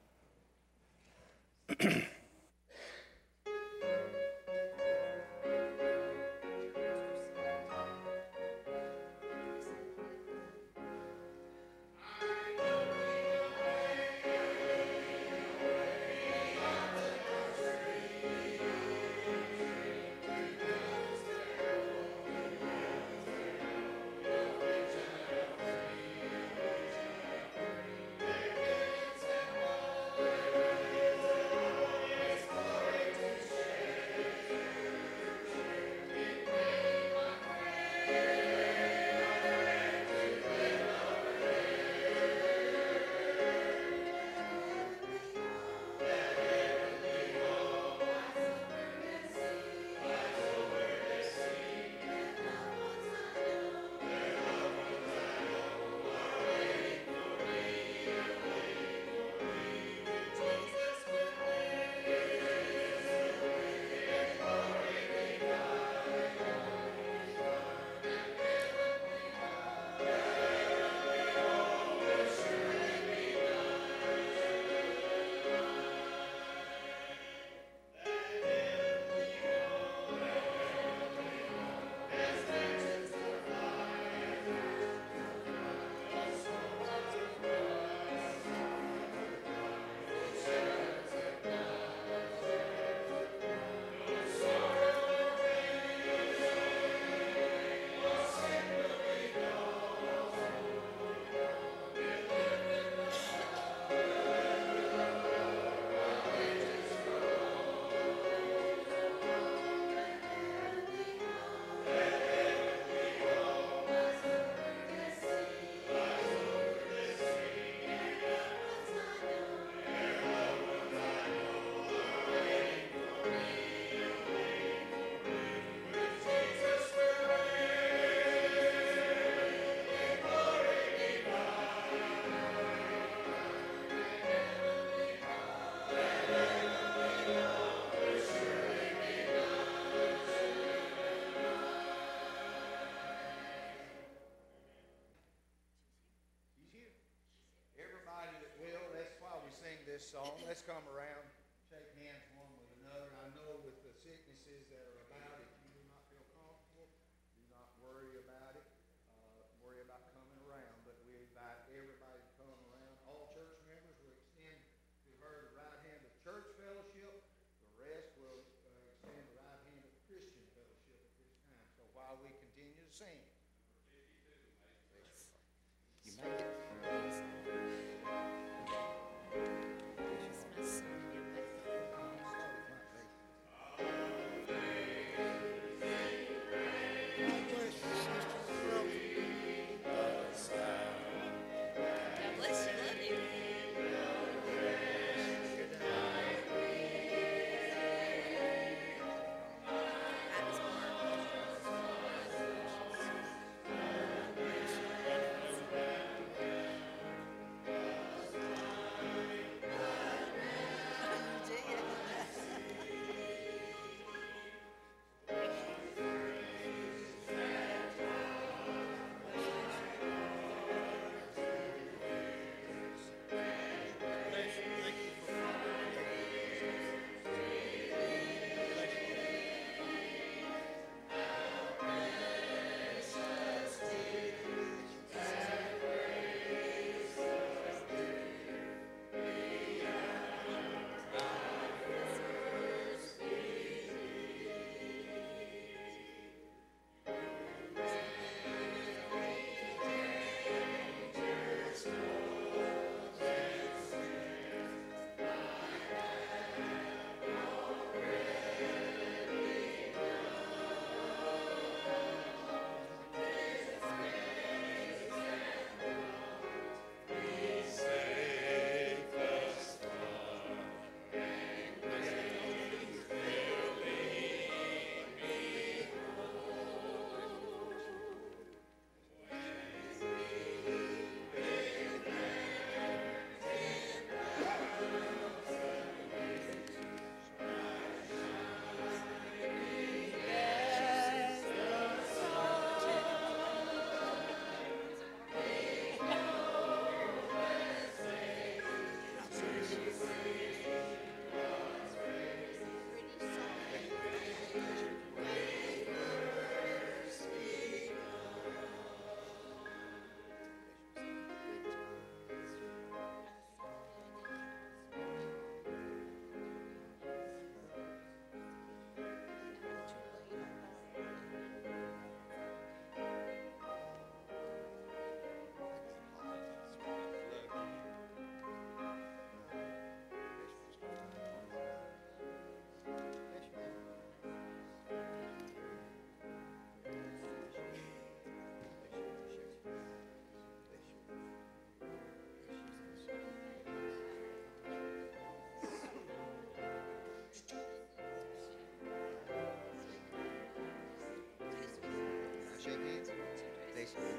Speaker 2: Song. Let's come around, shake hands one with another. I know with the sicknesses that are about, if you do not feel comfortable, do not worry about it. Worry about coming around, but we invite everybody to come around. All church members will extend to her the right hand of church fellowship. The rest will extend the right hand of Christian fellowship at this time. So while we continue to sing. You make it.
Speaker 4: shake hands. They